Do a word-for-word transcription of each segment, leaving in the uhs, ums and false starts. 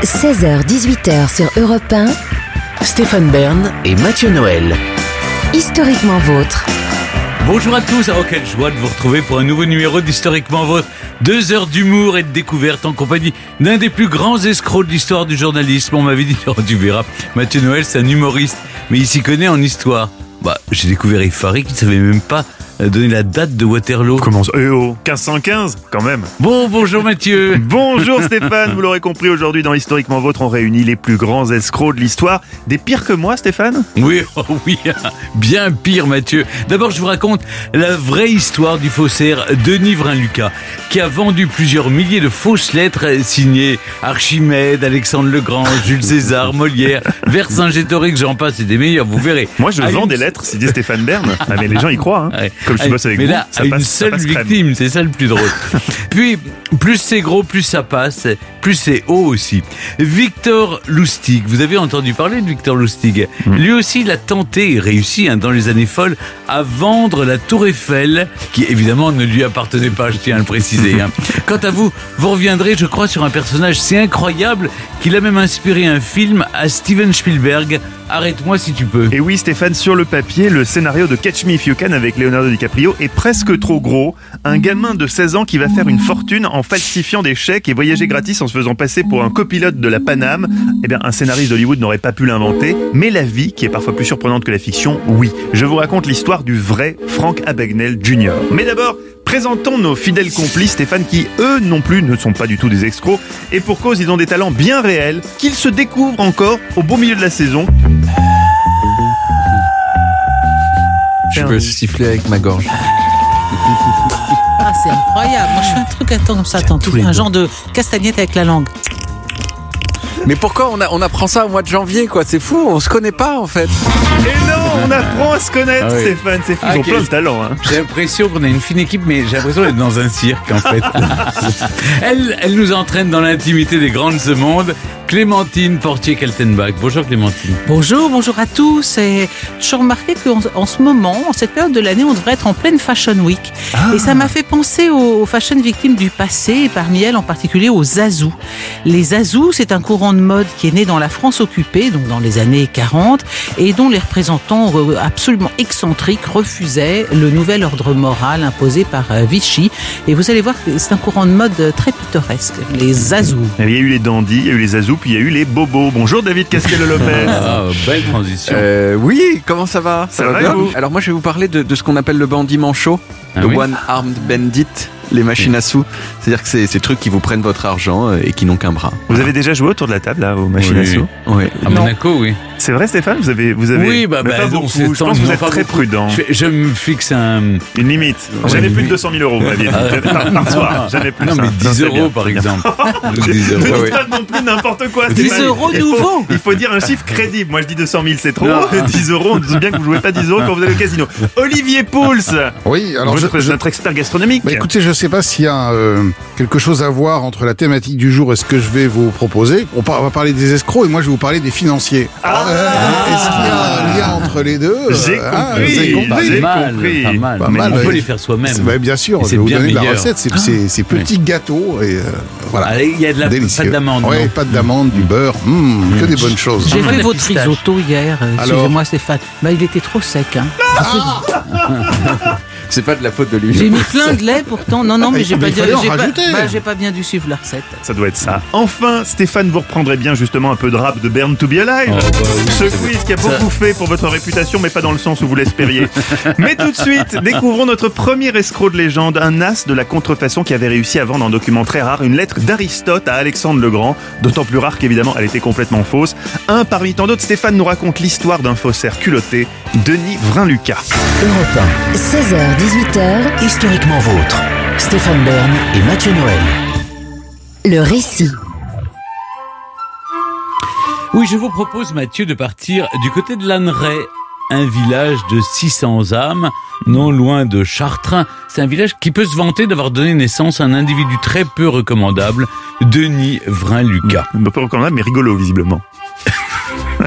seize heures dix-huit heures sur Europe un. Stéphane Bern et Mathieu Noël. Historiquement vôtre. Bonjour à tous, oh quelle joie de vous retrouver pour un nouveau numéro d'Historiquement Vôtre. Deux heures d'humour et de découverte en compagnie d'un des plus grands escrocs de l'histoire du journalisme. On m'avait dit, oh, tu verras, Mathieu Noël c'est un humoriste, mais il s'y connaît en histoire. Bah, j'ai découvert effaré qu'il ne savait même pas donner la date de Waterloo. Comment ça ? Eh oh, quinze cent quinze, quand même. Bon, bonjour Mathieu. Bonjour Stéphane, vous l'aurez compris, aujourd'hui dans Historiquement Vôtre, on réunit les plus grands escrocs de l'histoire. Des pires que moi, Stéphane ? Oui, oh oui, bien pire Mathieu. D'abord, je vous raconte la vraie histoire du faussaire Denis Vrain-Lucas, qui a vendu plusieurs milliers de fausses lettres signées Archimède, Alexandre le Grand, Jules César, Molière, Vercingétorix, j'en passe, c'est des meilleurs, vous verrez. Moi, je à vends une... des lettres, si dit Stéphane Bern. Ah, mais les gens y croient, hein. Ouais. Comme je bosse avec mais vous, là, ça à passe, une ça seule passe crème. victime, c'est ça le plus drôle. Puis, plus c'est gros, plus ça passe, plus c'est haut aussi. Victor Lustig, vous avez entendu parler de Victor Lustig. Mmh. Lui aussi, il a tenté et réussi hein, dans les années folles à vendre la Tour Eiffel, qui évidemment ne lui appartenait pas, je tiens à le préciser. Hein. Quant à vous, vous reviendrez, je crois, sur un personnage si incroyable qu'il a même inspiré un film à Steven Spielberg. Arrête-moi si tu peux. Et oui Stéphane, sur le papier, le scénario de Catch Me If You Can avec Leonardo DiCaprio est presque trop gros. Un gamin de seize ans qui va faire une fortune en falsifiant des chèques et voyager gratis en se faisant passer pour un copilote de la Paname. Eh bien, un scénariste d'Hollywood n'aurait pas pu l'inventer, mais la vie, qui est parfois plus surprenante que la fiction, oui. Je vous raconte l'histoire du vrai Frank Abagnale junior Mais d'abord, présentons nos fidèles complices, Stéphane, qui, eux non plus, ne sont pas du tout des escrocs. Et pour cause, ils ont des talents bien réels, qu'ils se découvrent encore au beau milieu de la saison. Je peux siffler avec ma gorge. Ah, c'est incroyable. Moi, je fais un truc, attends, comme ça, attends, tout, un genre de castagnette avec la langue. Mais pourquoi on, a, on apprend ça au mois de janvier, quoi ? C'est fou, on se connaît pas, en fait. Et non, on apprend à se connaître, Ah oui. Stéphane, c'est fou, Ah, ils ont ok. plein de talents. Hein. J'ai l'impression qu'on a une fine équipe, mais j'ai l'impression d'être dans un cirque, en fait. elle, elle nous entraîne dans l'intimité des grands de ce monde. Clémentine Portier-Kaltenbach. Bonjour Clémentine. Bonjour, bonjour à tous. Et je remarquais qu'en en ce moment, en cette période de l'année, on devrait être en pleine Fashion Week. Ah. Et ça m'a fait penser aux, aux fashion victimes du passé, et parmi elles en particulier aux Zazous. Les Zazous, c'est un courant de mode qui est né dans la France occupée, donc dans les années quarante, et dont les représentants absolument excentriques refusaient le nouvel ordre moral imposé par Vichy. Et vous allez voir que c'est un courant de mode très pittoresque, les Zazous. Il y a eu les dandys, il y a eu les Zazous, puis il y a eu les bobos. Bonjour David Castello-Lopez. Ah, belle transition. Euh, oui, comment ça va ? Ça va bien, vous ? Alors moi, je vais vous parler de, de ce qu'on appelle le bandit manchot, Ah le oui one-armed bandit, les machines à sous. C'est-à-dire que c'est ces trucs qui vous prennent votre argent et qui n'ont qu'un bras. Vous avez déjà joué autour de la table, là, aux machines à Oui. sous ? Oui. À Monaco, oui. C'est vrai, Stéphane ? Vous avez, vous avez... Oui, bah, mais bah, pas non, beaucoup. c'est Je pense que vous non, êtes pas très beaucoup. prudent. Je, je me fixe un... Une limite. Ouais, Jamais une plus de limite. deux cent mille euros, vous m'aviez dit. Par, par soir. Jamais plus. Non, ça. mais Non, dix c'est euros, bien. par exemple. dix Ne euros. dites ouais. pas non plus n'importe quoi, dix Stéphane. euros Il faut- nouveau. Il faut dire un chiffre crédible. Moi, je dis deux cent mille, c'est trop. Non. dix euros, on dit bien que vous jouez pas dix euros quand vous allez au casino. Olivier Pouls, Oui, alors je, votre, je- notre expert gastronomique. bah, écoutez, je sais pas s'il y a euh, quelque chose à voir entre la thématique du jour et ce que je vais vous proposer. On, par- on va parler des escrocs et moi je vais vous parler des financiers. Ah. Euh, Est-ce qu'il y a un lien entre les deux J'ai Ah, compris. vous avez compris. J'ai Pas mal, compris. pas mal. Pas Mais mal, on peut ouais. les faire soi-même. Bah, bien sûr, Et je c'est vais vous bien donner la meilleur. recette. C'est ces ces petits gâteaux et euh, voilà. Allez, il y a de la Délicieux. pâte d'amande. Ouais, non pâte d'amande, du beurre, mmh, que des bonnes choses. J'ai Ah, fait la votre pistache. risotto hier, euh, Alors excusez-moi Stéphane. Bah, il était trop sec. Hein. C'est pas de la faute de lui. J'ai mis plein de lait pourtant. Non, non, mais j'ai Mais pas, il dit- fallait en j'ai pas, rajouter. bah, j'ai pas bien dû suivre la recette. Ça doit être ça. Enfin, Stéphane, vous reprendrez bien justement un peu de rap de Burn to be Alive. Oh, bah oui, Ce c'est quiz qui a ça- beaucoup fait pour votre réputation, mais pas dans le sens où vous l'espériez. Mais tout de suite, découvrons notre premier escroc de légende, un as de la contrefaçon qui avait réussi à vendre un document très rare, une lettre d'Aristote à Alexandre le Grand, d'autant plus rare qu'évidemment elle était complètement fausse. Un parmi tant d'autres, Stéphane nous raconte l'histoire d'un faussaire culotté, Denis Vrain-Lucas. Europe un. seize heures dix-huit heures, Historiquement vôtre. Stéphane Bern et Mathieu Noël. le récit. Oui, je vous propose, Mathieu, de partir du côté de Lanneray, un village de six cents âmes, non loin de Chartrain. C'est un village qui peut se vanter d'avoir donné naissance à un individu très peu recommandable, Denis Vrain-Lucas. Un peu recommandable, mais rigolo, visiblement.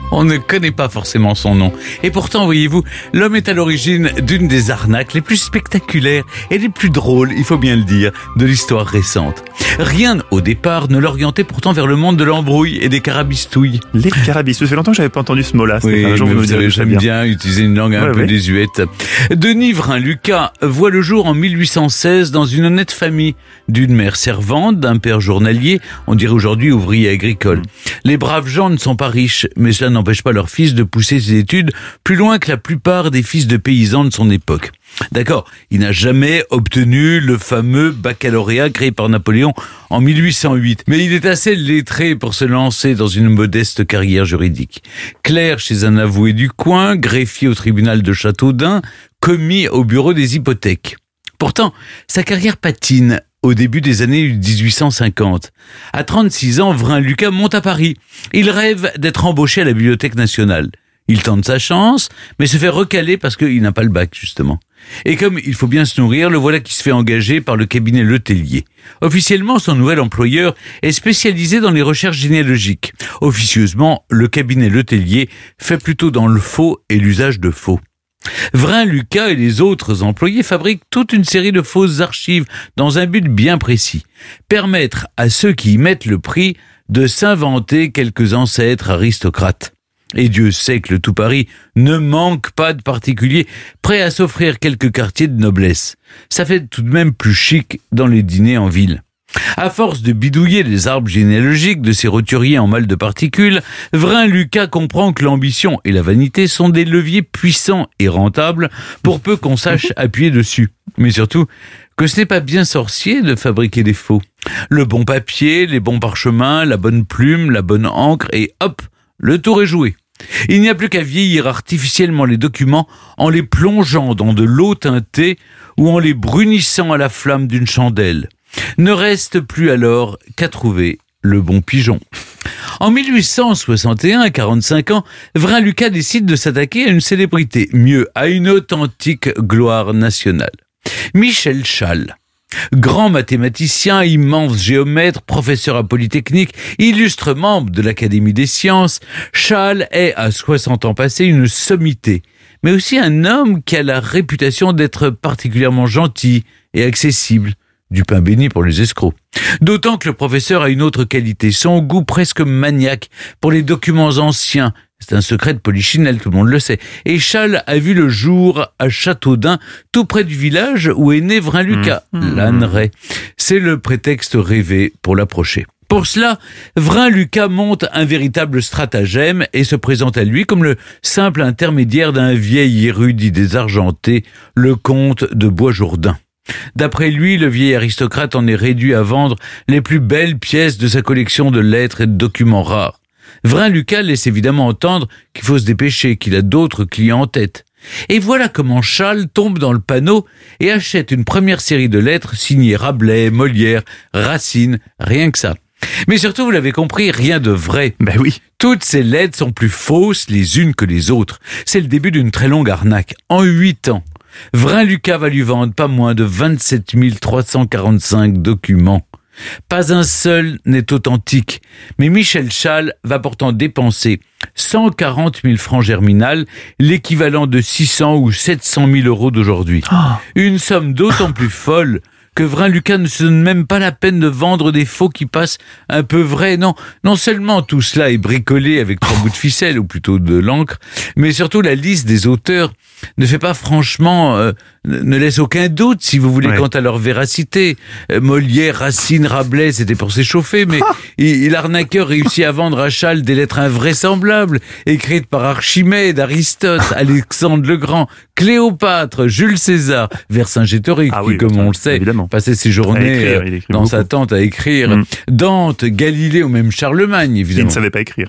On ne connaît pas forcément son nom. Et pourtant, voyez-vous, l'homme est à l'origine d'une des arnaques les plus spectaculaires et les plus drôles, il faut bien le dire, de l'histoire récente. Rien, au départ, ne l'orientait pourtant vers le monde de l'embrouille et des carabistouilles. Les carabistouilles, ça fait longtemps que j'avais pas entendu ce mot-là. Oui, un jour, mais vous vous nous savez, direz j'aime bien. bien utiliser une langue un Ouais, peu ouais. désuète. Denis Vrain-Lucas voit le jour en mille huit cent seize dans une honnête famille d'une mère servante, d'un père journalier, on dirait aujourd'hui ouvrier agricole. Les braves gens ne sont pas riches, mais cela n'empêche pas leur fils de pousser ses études plus loin que la plupart des fils de paysans de son époque. D'accord, il n'a jamais obtenu le fameux baccalauréat créé par Napoléon en mille huit cent huit, mais il est assez lettré pour se lancer dans une modeste carrière juridique. Clerc chez un avoué du coin, greffier au tribunal de Châteaudun, commis au bureau des hypothèques. Pourtant, sa carrière patine au début des années dix-huit cent cinquante. À trente-six ans, Vrain-Lucas monte à Paris. Il rêve d'être embauché à la Bibliothèque nationale. Il tente sa chance, mais se fait recaler parce qu'il n'a pas le bac, justement. Et comme il faut bien se nourrir, le voilà qui se fait engager par le cabinet Letellier. Officiellement, son nouvel employeur est spécialisé dans les recherches généalogiques. Officieusement, le cabinet Letellier fait plutôt dans le faux et l'usage de faux. Vrain-Lucas et les autres employés fabriquent toute une série de fausses archives dans un but bien précis. Permettre à ceux qui y mettent le prix de s'inventer quelques ancêtres aristocrates. Et Dieu sait que le tout Paris ne manque pas de particuliers prêts à s'offrir quelques quartiers de noblesse. Ça fait tout de même plus chic dans les dîners en ville. À force de bidouiller les arbres généalogiques de ces roturiers en mal de particules, Vrain-Lucas comprend que l'ambition et la vanité sont des leviers puissants et rentables pour peu qu'on sache appuyer dessus. Mais surtout, que ce n'est pas bien sorcier de fabriquer des faux. Le bon papier, les bons parchemins, la bonne plume, la bonne encre et hop, le tour est joué. Il n'y a plus qu'à vieillir artificiellement les documents en les plongeant dans de l'eau teintée ou en les brunissant à la flamme d'une chandelle. Ne reste plus alors qu'à trouver le bon pigeon. En mille huit cent soixante et un, à quarante-cinq ans, Vrain-Lucas décide de s'attaquer à une célébrité, mieux, à une authentique gloire nationale. Michel Chasles. Grand mathématicien, immense géomètre, professeur à Polytechnique, illustre membre de l'Académie des sciences, Chasles est, à soixante ans passés, une sommité, mais aussi un homme qui a la réputation d'être particulièrement gentil et accessible. Du pain béni pour les escrocs. D'autant que le professeur a une autre qualité, son goût presque maniaque pour les documents anciens. C'est un secret de Polichinelle, tout le monde le sait. Et Chasles a vu le jour à Châteaudun, tout près du village où est né Vrain-Lucas, mmh. l'âneray. C'est le prétexte rêvé pour l'approcher. Pour cela, Vrain-Lucas monte un véritable stratagème et se présente à lui comme le simple intermédiaire d'un vieil érudit désargenté, le comte de Boisjourdain. D'après lui, le vieil aristocrate en est réduit à vendre les plus belles pièces de sa collection de lettres et de documents rares. Vrain-Lucas laisse évidemment entendre qu'il faut se dépêcher, qu'il a d'autres clients en tête. Et voilà comment Chasles tombe dans le panneau et achète une première série de lettres signées Rabelais, Molière, Racine, rien que ça. Mais surtout, vous l'avez compris, rien de vrai. Ben oui. Toutes ces lettres sont plus fausses les unes que les autres. C'est le début d'une très longue arnaque. En huit ans, Vrain-Lucas va lui vendre pas moins de vingt-sept mille trois cent quarante-cinq documents. Pas un seul n'est authentique, mais Michel Chasles va pourtant dépenser cent quarante mille francs germinal, l'équivalent de six cents ou sept cent mille euros d'aujourd'hui. Oh. Une somme d'autant plus folle que Vrain-Lucas ne se donne même pas la peine de vendre des faux qui passent un peu vrais. Non, non seulement tout cela est bricolé avec trois bouts de ficelle, ou plutôt de l'encre, mais surtout la liste des auteurs ne fait pas franchement, euh, ne laisse aucun doute, si vous voulez, ouais. quant à leur véracité. Euh, Molière, Racine, Rabelais, c'était pour s'échauffer, mais il, l'arnaqueur réussit à vendre à Chasles des lettres invraisemblables, écrites par Archimède, Aristote, Alexandre le Grand, Cléopâtre, Jules César, Vercingétorix, ah, qui, oui, comme on le sait, évidemment. Passait ses journées écrire, dans beaucoup. Sa tente à écrire. Mmh. Dante, Galilée ou même Charlemagne, évidemment. Il ne savait pas écrire.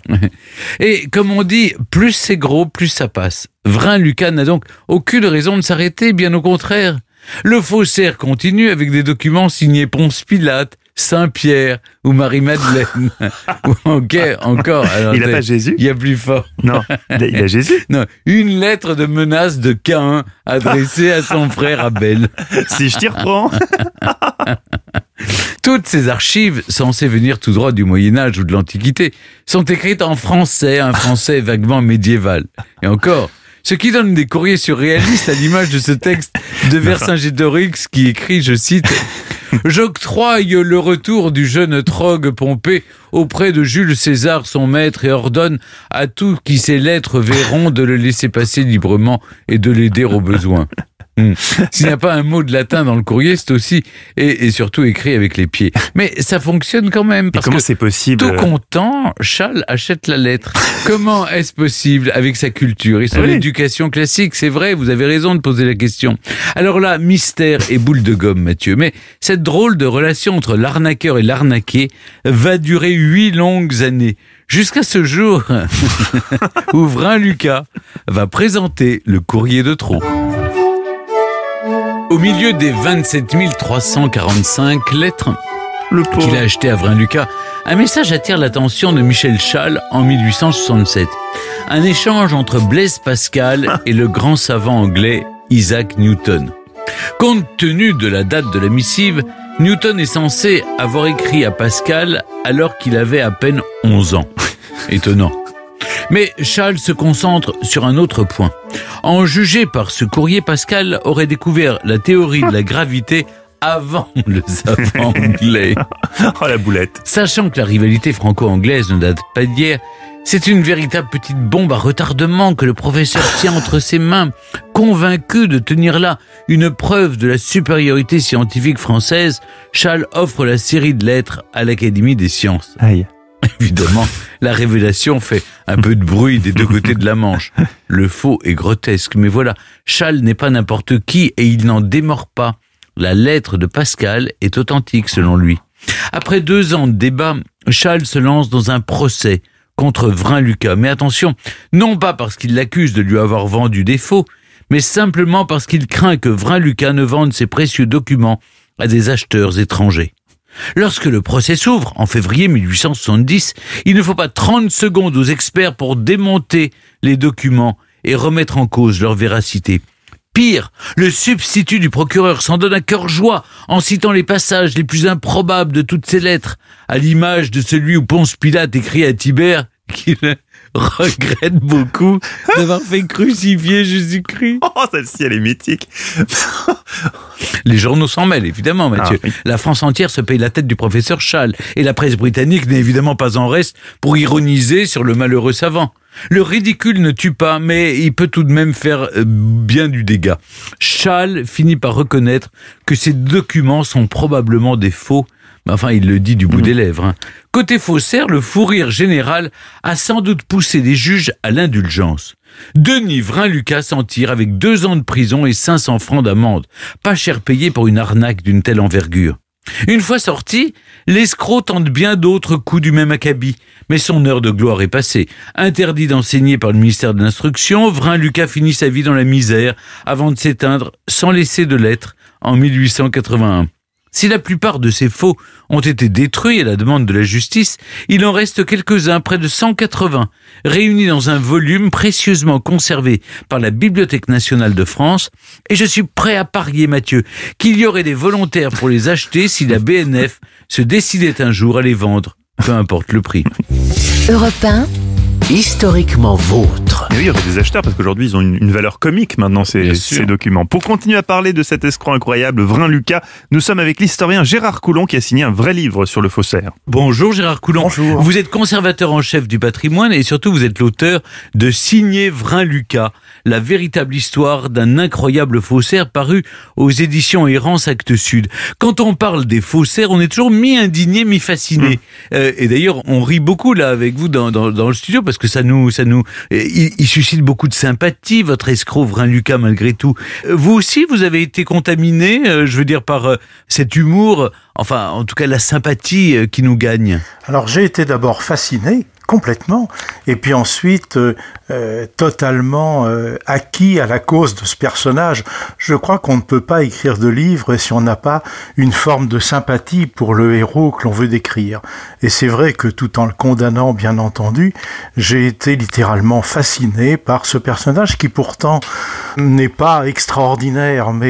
Et comme on dit, plus c'est gros, plus ça passe. Vrain-Lucas n'a donc aucune raison de s'arrêter, bien au contraire. Le faussaire continue avec des documents signés Ponce Pilate, Saint-Pierre ou Marie-Madeleine. Ok, encore. Alors, il n'a pas Jésus. Il y a plus fort. Non, il a Jésus. Non, une lettre de menace de Caïn adressée à son frère Abel. Si je t'y reprends. Tout Toutes ces archives, censées venir tout droit du Moyen-Âge ou de l'Antiquité, sont écrites en français, un français vaguement médiéval. Et encore, ce qui donne des courriers surréalistes à l'image de ce texte de Vercingétorix qui écrit, je cite, « J'octroie le retour du jeune Trogue Pompée auprès de Jules César son maître et ordonne à tous qui ces lettres verront de le laisser passer librement et de l'aider au besoin. » Hum. S'il n'y a pas un mot de latin dans le courrier, c'est aussi et, et surtout écrit avec les pieds. Mais ça fonctionne quand même. Parce comment que c'est possible? Tout content, Charles achète la lettre. Comment est-ce possible avec sa culture et son oui. éducation classique? C'est vrai, vous avez raison de poser la question. Alors là, mystère et boule de gomme, Mathieu. Mais cette drôle de relation entre l'arnaqueur et l'arnaqué va durer huit longues années. Jusqu'à ce jour où Vrain Lucas va présenter le courrier de trop. Au milieu des vingt-sept mille trois cent quarante-cinq lettres Le qu'il a achetées à Vrain Lucas, un message attire l'attention de Michel Chasles en mille huit cent soixante-sept. Un échange entre Blaise Pascal et le grand savant anglais Isaac Newton. Compte tenu de la date de la missive, Newton est censé avoir écrit à Pascal alors qu'il avait à peine onze ans. Étonnant. Mais Chasles se concentre sur un autre point. En juger par ce courrier, Pascal aurait découvert la théorie de la gravité avant le savant anglais. Oh la boulette. Sachant que la rivalité franco-anglaise ne date pas d'hier, c'est une véritable petite bombe à retardement que le professeur tient entre ses mains, convaincu de tenir là une preuve de la supériorité scientifique française. Chasles offre la série de lettres à l'Académie des sciences. Aïe. Évidemment, la révélation fait un peu de bruit des deux côtés de la Manche. Le faux est grotesque, mais voilà, Chasles n'est pas n'importe qui et il n'en démord pas. La lettre de Pascal est authentique selon lui. Après deux ans de débat, Chasles se lance dans un procès contre Vrain Lucas. Mais attention, non pas parce qu'il l'accuse de lui avoir vendu des faux, mais simplement parce qu'il craint que Vrain Lucas ne vende ses précieux documents à des acheteurs étrangers. Lorsque le procès s'ouvre, en février mille huit cent soixante-dix, il ne faut pas trente secondes aux experts pour démonter les documents et remettre en cause leur véracité. Pire, le substitut du procureur s'en donne à cœur joie en citant les passages les plus improbables de toutes ces lettres, à l'image de celui où Ponce Pilate écrit à Tibère qu'il regrette beaucoup d'avoir fait crucifier Jésus-Christ. Oh, celle-ci, elle est mythique. Les journaux s'en mêlent, évidemment, Mathieu. Ah, oui. La France entière se paye la tête du professeur Chasles, et la presse britannique n'est évidemment pas en reste pour ironiser sur le malheureux savant. Le ridicule ne tue pas, mais il peut tout de même faire bien du dégât. Chasles finit par reconnaître que ces documents sont probablement des faux. Enfin, il le dit du bout mmh. des lèvres. Hein. Côté faussaire, le fou rire général a sans doute poussé les juges à l'indulgence. Denis Vrain Lucas s'en tire avec deux ans de prison et cinq cents francs d'amende. Pas cher payé pour une arnaque d'une telle envergure. Une fois sorti, l'escroc tente bien d'autres coups du même acabit. Mais son heure de gloire est passée. Interdit d'enseigner par le ministère de l'Instruction, Vrain Lucas finit sa vie dans la misère avant de s'éteindre sans laisser de lettres en mille huit cent quatre-vingt-un. Si la plupart de ces faux ont été détruits à la demande de la justice, il en reste quelques-uns, près de cent quatre-vingts, réunis dans un volume précieusement conservé par la Bibliothèque nationale de France. Et je suis prêt à parier, Mathieu, qu'il y aurait des volontaires pour les acheter si la B N F se décidait un jour à les vendre, peu importe le prix. Europe un, Historiquement vôtre. Et oui, il y aurait des acheteurs parce qu'aujourd'hui, ils ont une, une valeur comique maintenant, ces, ces documents. Pour continuer à parler de cet escroc incroyable, Vrain Lucas, nous sommes avec l'historien Gérard Coulon qui a signé un vrai livre sur le faussaire. Bonjour Gérard Coulon. Bonjour. Vous êtes conservateur en chef du patrimoine et surtout vous êtes l'auteur de Signé Vrain Lucas, la véritable histoire d'un incroyable faussaire paru aux éditions Errance Actes Sud. Quand on parle des faussaires, on est toujours mi-indigné, mi-fasciné. Mmh. Euh, et d'ailleurs, on rit beaucoup là avec vous dans, dans, dans le studio parce que ça nous, ça nous, il, il suscite beaucoup de sympathie, votre escroc Vrain Lucas malgré tout. Vous aussi, vous avez été contaminé, euh, je veux dire, par euh, cet humour, enfin, en tout cas, la sympathie euh, qui nous gagne. Alors, j'ai été d'abord fasciné, complètement, et puis ensuite euh, euh, totalement euh, acquis à la cause de ce personnage. Je crois qu'on ne peut pas écrire de livre si on n'a pas une forme de sympathie pour le héros que l'on veut décrire. Et c'est vrai que tout en le condamnant, bien entendu, j'ai été littéralement fasciné par ce personnage qui pourtant n'est pas extraordinaire, mais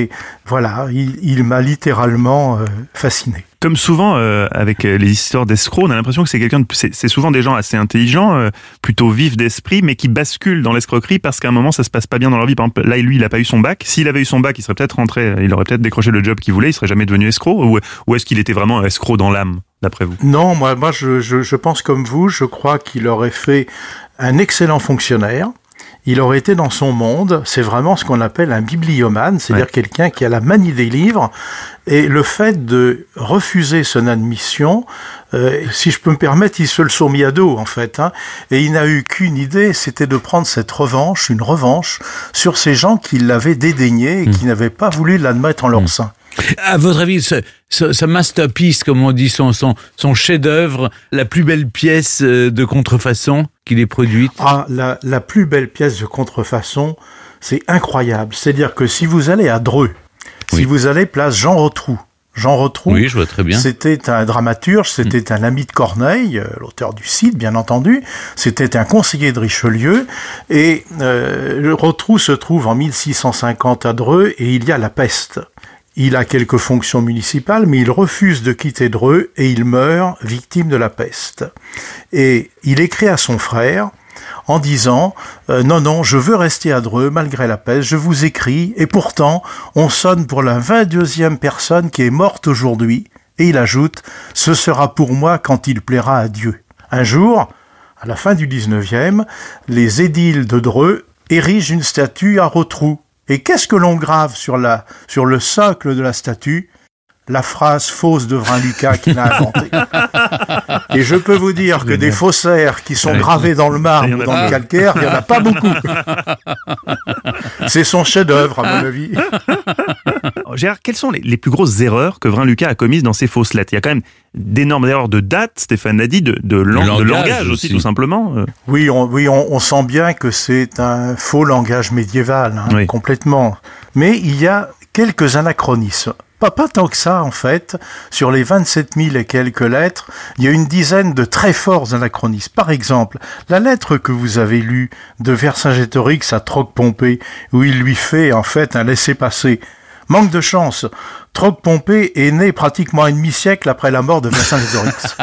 Voilà, il, il m'a littéralement euh, fasciné. Comme souvent euh, avec les histoires d'escrocs, on a l'impression que c'est quelqu'un de, c'est, c'est souvent des gens assez intelligents, euh, plutôt vifs d'esprit, mais qui basculent dans l'escroquerie parce qu'à un moment ça se passe pas bien dans leur vie. Par exemple, là lui il a pas eu son bac. S'il avait eu son bac, il serait peut-être rentré, il aurait peut-être décroché le job qu'il voulait, il serait jamais devenu escroc. Ou, ou est-ce qu'il était vraiment escroc dans l'âme, d'après vous? Non, moi, moi je, je, je pense comme vous. Je crois qu'il aurait fait un excellent fonctionnaire. Il aurait été dans son monde, c'est vraiment ce qu'on appelle un bibliomane, c'est-à-dire ouais. quelqu'un qui a la manie des livres, et le fait de refuser son admission, euh, si je peux me permettre, il se le sont mis à dos en fait, hein, et il n'a eu qu'une idée, c'était de prendre cette revanche, une revanche, sur ces gens qui l'avaient dédaigné et mmh. qui n'avaient pas voulu l'admettre en leur mmh. sein. À votre avis, ce, ce, ce masterpiece, comme on dit, son, son, son chef-d'œuvre, la plus belle pièce de contrefaçon qu'il ait produite? Ah, la, la plus belle pièce de contrefaçon, c'est incroyable. C'est-à-dire que si vous allez à Dreux, oui. si vous allez place Jean Rotrou, Jean Rotrou, oui, je vois très bien. C'était un dramaturge, c'était mmh. un ami de Corneille, l'auteur du Cid, bien entendu. C'était un conseiller de Richelieu. Et euh, Rotrou se trouve en mille six cent cinquante à Dreux et il y a la peste. Il a quelques fonctions municipales, mais il refuse de quitter Dreux et il meurt victime de la peste. Et il écrit à son frère en disant euh, « Non, non, je veux rester à Dreux malgré la peste, je vous écris, et pourtant, on sonne pour la vingt-deuxième personne qui est morte aujourd'hui. » Et il ajoute « Ce sera pour moi quand il plaira à Dieu. » Un jour, à la fin du dix-neuvième, les édiles de Dreux érigent une statue à Rotrou. Et qu'est-ce que l'on grave sur, la, sur le socle de la statue? La phrase fausse de Vrain-Lucas qu'il a inventée. Et je peux vous dire que des faussaires qui sont gravés dans le marbre ou dans le calcaire, il n'y en a pas beaucoup. C'est son chef-d'œuvre, à mon avis. Gérard, quelles sont les, les plus grosses erreurs que Vrain-Lucas a commises dans ses fausses lettres? Il y a quand même d'énormes erreurs de date, Stéphane l'a dit, de, de, lang- langage, de langage aussi, aussi, tout simplement. Oui, on, oui on, on sent bien que c'est un faux langage médiéval, hein, oui. complètement. Mais il y a quelques anachronismes. Pas, pas tant que ça, en fait. Sur les vingt-sept mille et quelques lettres, il y a une dizaine de très forts anachronismes. Par exemple, la lettre que vous avez lue de Vercingétorix à Troc-Pompée, où il lui fait, en fait, un laissez-passer. Manque de chance. Troc-Pompée est né pratiquement un demi-siècle après la mort de Vercingétorix.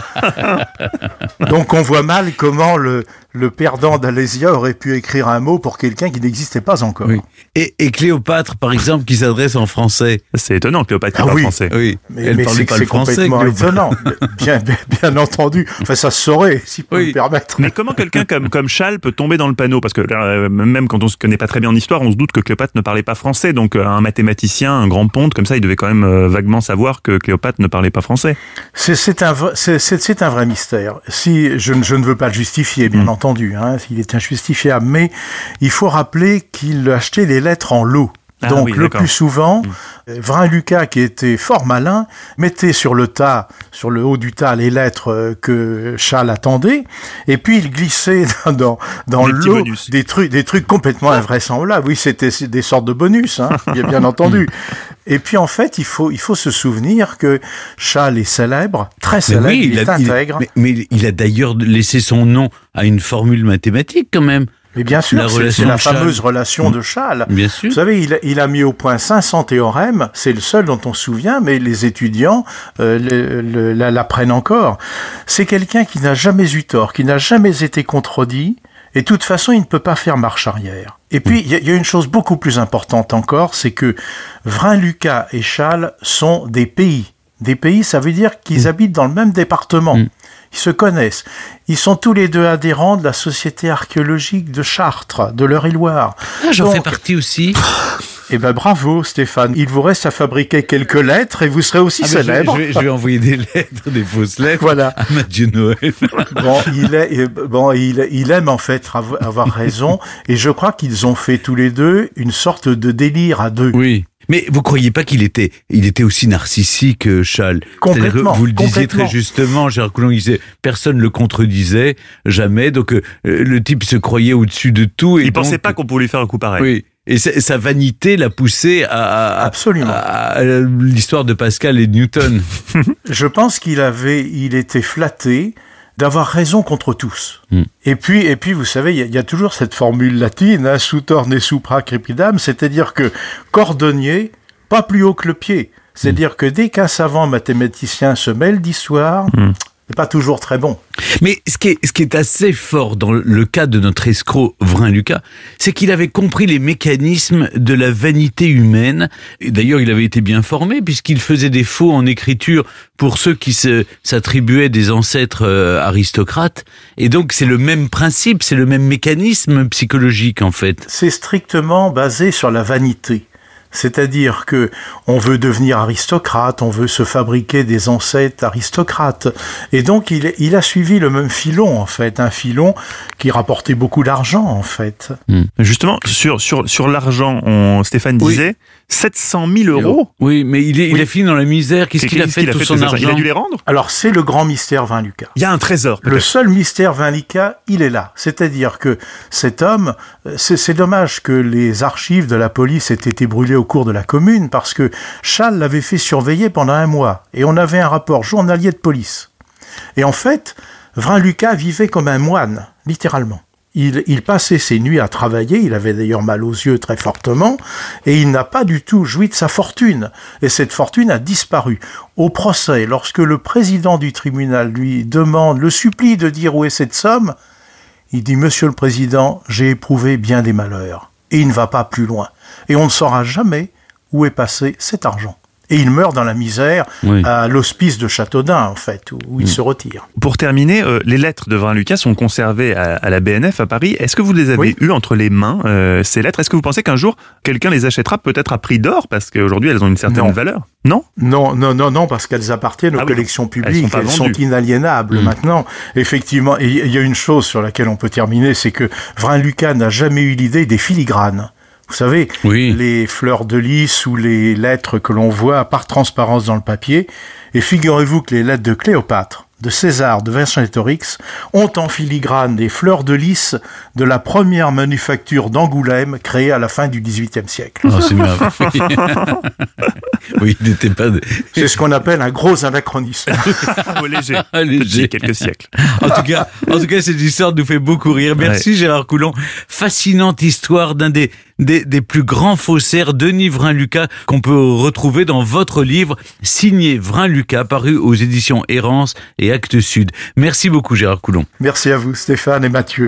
Donc on voit mal comment le, le perdant d'Alésia aurait pu écrire un mot pour quelqu'un qui n'existait pas encore. Oui. Et, et Cléopâtre, par exemple, qui s'adresse en français. C'est étonnant, Cléopâtre qui ah parle oui. français. Oui, mais, elle mais parle c'est, pas c'est le français. complètement étonnant. Bien, bien, bien entendu. Enfin, ça se saurait, si peut oui. me permettre. Mais comment quelqu'un comme, comme Chasles peut tomber dans le panneau? Parce que euh, même quand on se connaît pas très bien en histoire, on se doute que Cléopâtre ne parlait pas français. Donc euh, un mathématicien, un grand ponte, comme ça, il devait quand même euh, vaguement savoir que Cléopâtre ne parlait pas français. C'est, c'est, un, c'est, c'est, c'est un vrai mystère. Si, je, je ne veux pas le justifier, bien mmh. entendu, hein, il est injustifiable, mais il faut rappeler qu'il achetait les lettres en lot. Ah, Donc oui, le d'accord. plus souvent, mmh. Vrain-Lucas, qui était fort malin, mettait sur le tas, sur le haut du tas, les lettres que Chasles attendait, et puis il glissait dans, dans l'eau des trucs, des trucs complètement invraisemblables. Oui, c'était des sortes de bonus, hein, bien, bien entendu. Et puis en fait, il faut, il faut se souvenir que Chasles est célèbre, très célèbre, oui, il, il est a, intègre. Il, mais, mais il a d'ailleurs laissé son nom à une formule mathématique quand même. Mais bien sûr, c'est, c'est la fameuse relation de Chasles. Bien sûr. Vous savez, il a, il a mis au point cinq cents théorèmes, c'est le seul dont on se souvient, mais les étudiants euh, le, le, la, l'apprennent encore. C'est quelqu'un qui n'a jamais eu tort, qui n'a jamais été contredit, et de toute façon, il ne peut pas faire marche arrière. Et puis, il y, y a une chose beaucoup plus importante encore, c'est que Vrain-Lucas et Chasles sont des pays. Des pays, ça veut dire qu'ils mmh. habitent dans le même département. Mmh. Ils se connaissent. Ils sont tous les deux adhérents de la Société archéologique de Chartres, de l'Eure-et-Loire. Ah, j'en Donc, fais partie aussi. Eh ben bravo Stéphane. Il vous reste à fabriquer quelques lettres et vous serez aussi ah célèbre. Je vais, je vais envoyer des lettres, des fausses lettres voilà. à Mathieu Noël. Bon, il, est, bon il, il aime en fait avoir raison et je crois qu'ils ont fait tous les deux une sorte de délire à deux. Oui. Mais vous croyez pas qu'il était, il était aussi narcissique, Chasles? Complètement. Vous le disiez très justement, Gérard Coulon, il disait, personne ne le contredisait, jamais. Donc, euh, le type se croyait au-dessus de tout. Et il donc, pensait pas qu'on pouvait lui faire un coup pareil. Oui. Et sa vanité l'a poussé à, à, Absolument. à, à l'histoire de Pascal et de Newton. Je pense qu'il avait, il était flatté d'avoir raison contre tous. Mm. Et puis, et puis, vous savez, il y, y a toujours cette formule latine, hein, sutor ne supra crepidam, c'est-à-dire que cordonnier pas plus haut que le pied. C'est-à-dire que dès qu'un savant mathématicien se mêle d'histoire, mmh. c'est pas toujours très bon. Mais ce qui, est, ce qui est assez fort dans le cas de notre escroc Vrain-Lucas, c'est qu'il avait compris les mécanismes de la vanité humaine. Et d'ailleurs, il avait été bien formé puisqu'il faisait des faux en écriture pour ceux qui se, s'attribuaient des ancêtres euh, aristocrates. Et donc, c'est le même principe, c'est le même mécanisme psychologique en fait. C'est strictement basé sur la vanité. C'est-à-dire que on veut devenir aristocrate, on veut se fabriquer des ancêtres aristocrates. Et donc, il, il a suivi le même filon, en fait. Un filon qui rapportait beaucoup d'argent, en fait. Mmh. Justement, sur, sur, sur l'argent, on, Stéphane disait oui. sept cent mille euros. Oui, mais il, est, il oui. a fini dans la misère. Qu'est-ce qu'il a fait de tout son argent ? Il a dû les rendre ? Alors, c'est le grand mystère Vrain-Lucas. Il y a un trésor. Le seul mystère Vrain-Lucas, il est là. C'est-à-dire que cet homme, c'est, c'est dommage que les archives de la police aient été brûlées au cours de la Commune, parce que Chasles l'avait fait surveiller pendant un mois, et on avait un rapport journalier de police. Et en fait, Vrain-Lucas vivait comme un moine, littéralement. Il, il passait ses nuits à travailler, il avait d'ailleurs mal aux yeux très fortement, et il n'a pas du tout joui de sa fortune. Et cette fortune a disparu. Au procès, lorsque le président du tribunal lui demande, le supplie de dire où est cette somme, il dit « Monsieur le Président, j'ai éprouvé bien des malheurs. » Et il ne va pas plus loin. Et on ne saura jamais où est passé cet argent. Et il meurt dans la misère oui. à l'hospice de Châteaudun, en fait, où, où il mmh. se retire. Pour terminer, euh, les lettres de Vrain-Lucas sont conservées à, à la B N F à Paris. Est-ce que vous les avez oui. eues entre les mains, euh, ces lettres ? Est-ce que vous pensez qu'un jour, quelqu'un les achètera peut-être à prix d'or ? Parce qu'aujourd'hui, elles ont une certaine non. valeur. Non ? Non, non, non, non, parce qu'elles appartiennent aux ah oui. collections publiques. Elles, elles sont inaliénables. Mmh. Maintenant, effectivement, il y a une chose sur laquelle on peut terminer, c'est que Vrain-Lucas n'a jamais eu l'idée des filigranes. Vous savez, oui. les fleurs de lys ou les lettres que l'on voit par transparence dans le papier. Et figurez-vous que les lettres de Cléopâtre, de César, de Vercingétorix ont en filigrane des fleurs de lys de la première manufacture d'Angoulême créée à la fin du dix-huitième siècle. Oh, c'est merveilleux. Oui, il n'était pas... De... C'est ce qu'on appelle un gros anachronisme. Oh, léger. léger. Quelques siècles. En tout cas, en tout cas, cette histoire nous fait beaucoup rire. Merci ouais. Gérard Coulon. Fascinante histoire d'un des, des, des plus grands faussaires, Denis Vrain-Lucas, qu'on peut retrouver dans votre livre, signé Vrain-Lucas, paru aux éditions Errance et Actes Sud. Merci beaucoup Gérard Coulon. Merci à vous Stéphane et Mathieu.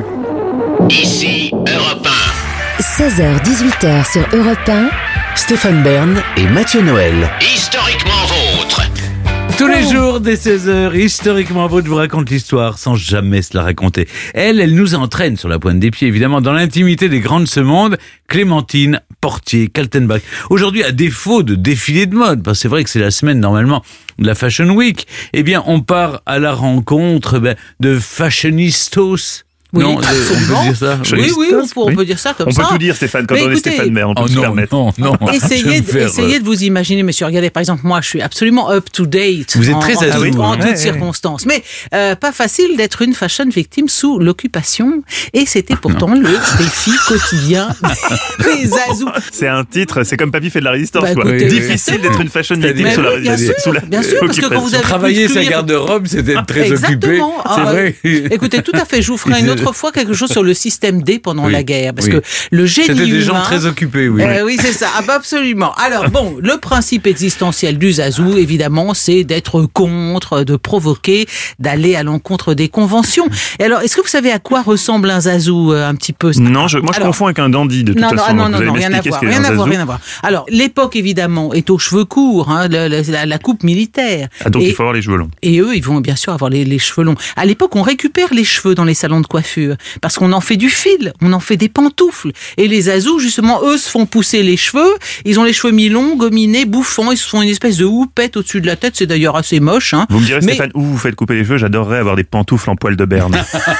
Ici Europe un. seize heures dix-huit heures sur Europe un. Stéphane Bern et Mathieu Noël. Historiquement vôtre. Tous les jours dès seize heures, Historiquement Vôtre vous raconte l'histoire sans jamais se la raconter. Elle, elle nous entraîne sur la pointe des pieds, évidemment, dans l'intimité des grands de ce monde. Clémentine Portier-Kaltenbach. Aujourd'hui, à défaut de défilé de mode, parce que c'est vrai que c'est la semaine normalement de la Fashion Week, eh bien, on part à la rencontre ben, de fashionistos. Oui, non, absolument. On peut dire ça. Oui, oui, on peut, on peut dire ça comme on ça. On peut tout dire, Stéphane, quand Mais on écoutez, est Stéphane Bern, on peut oh, se non, permettre. Non, non, essayez, de, faire, essayez de vous imaginer, monsieur. Regardez, par exemple, moi, je suis absolument up-to-date. Vous êtes en, très en, azou, en, en ouais, toutes ouais. circonstances. Mais euh, pas facile d'être une fashion victime sous l'occupation. Et c'était pourtant non. le défi quotidien des azous. C'est un titre, c'est comme Papy fait de la résistance. Bah, quoi. Écoutez, Difficile d'être une fashion victime sous la résistance. Bien sûr, parce que quand vous avez travailler sa garde-robe, c'était très occupé. C'est vrai. Écoutez, tout à fait. Je vous ferai une autre fois quelque chose sur le système D pendant oui, la guerre, parce oui. que le génie C'était des humain, gens très occupés, oui. Euh, oui, c'est ça, ah bah absolument. Alors bon, le principe existentiel du zazou, évidemment, c'est d'être contre, de provoquer, d'aller à l'encontre des conventions. Et alors, est-ce que vous savez à quoi ressemble un zazou euh, un petit peu? Non, je, moi je alors, confonds avec un dandy de toute non, façon. Non, non, non, non rien à voir, rien à voir, rien à voir. Alors, l'époque, évidemment, est aux cheveux courts, hein, la, la, la coupe militaire. Ah, donc et, il faut avoir les cheveux longs. Et eux, ils vont bien sûr avoir les, les cheveux longs. À l'époque, on récupère les cheveux dans les salons de coiffure, parce qu'on en fait du fil, on en fait des pantoufles. Et les azous, justement, eux, se font pousser les cheveux. Ils ont les cheveux mi-longs, gominés, bouffants. Ils se font une espèce de houppette au-dessus de la tête. C'est d'ailleurs assez moche. Hein. Vous me direz, Mais... Stéphane, où vous faites couper les cheveux? J'adorerais avoir des pantoufles en poil de Berne.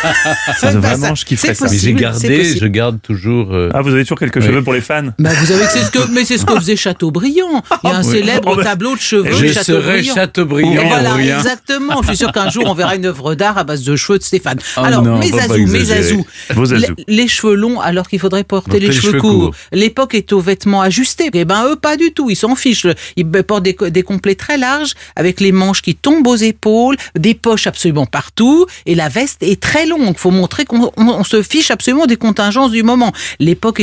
Ça, vraiment, ça, je kifferais ça. Mais j'ai gardé, je garde toujours... Euh... Ah, vous avez toujours quelques oui. cheveux pour les fans? Bah, vous savez que c'est ce que, mais c'est ce que faisait Chateaubriand. Il y a un oui. célèbre oh, bah... tableau de cheveux je de Chateaubriand. Je serai Chateaubriand. Et voilà, rien. Exactement. Je suis sûr qu'un jour, on verra une œuvre d'art à base de cheveux de Stéphane. Oh Alors, non, mes azous, mes azous. Les, les cheveux longs, alors qu'il faudrait porter les, les cheveux, cheveux courts. courts. L'époque est aux vêtements ajustés. Eh ben, eux, pas du tout. Ils s'en fichent. Ils portent des, des complets très larges, avec les manches qui tombent aux épaules, des poches absolument partout, et la veste est très longue. Il faut montrer qu'on on, on se fiche absolument des contingences du moment. L'époque est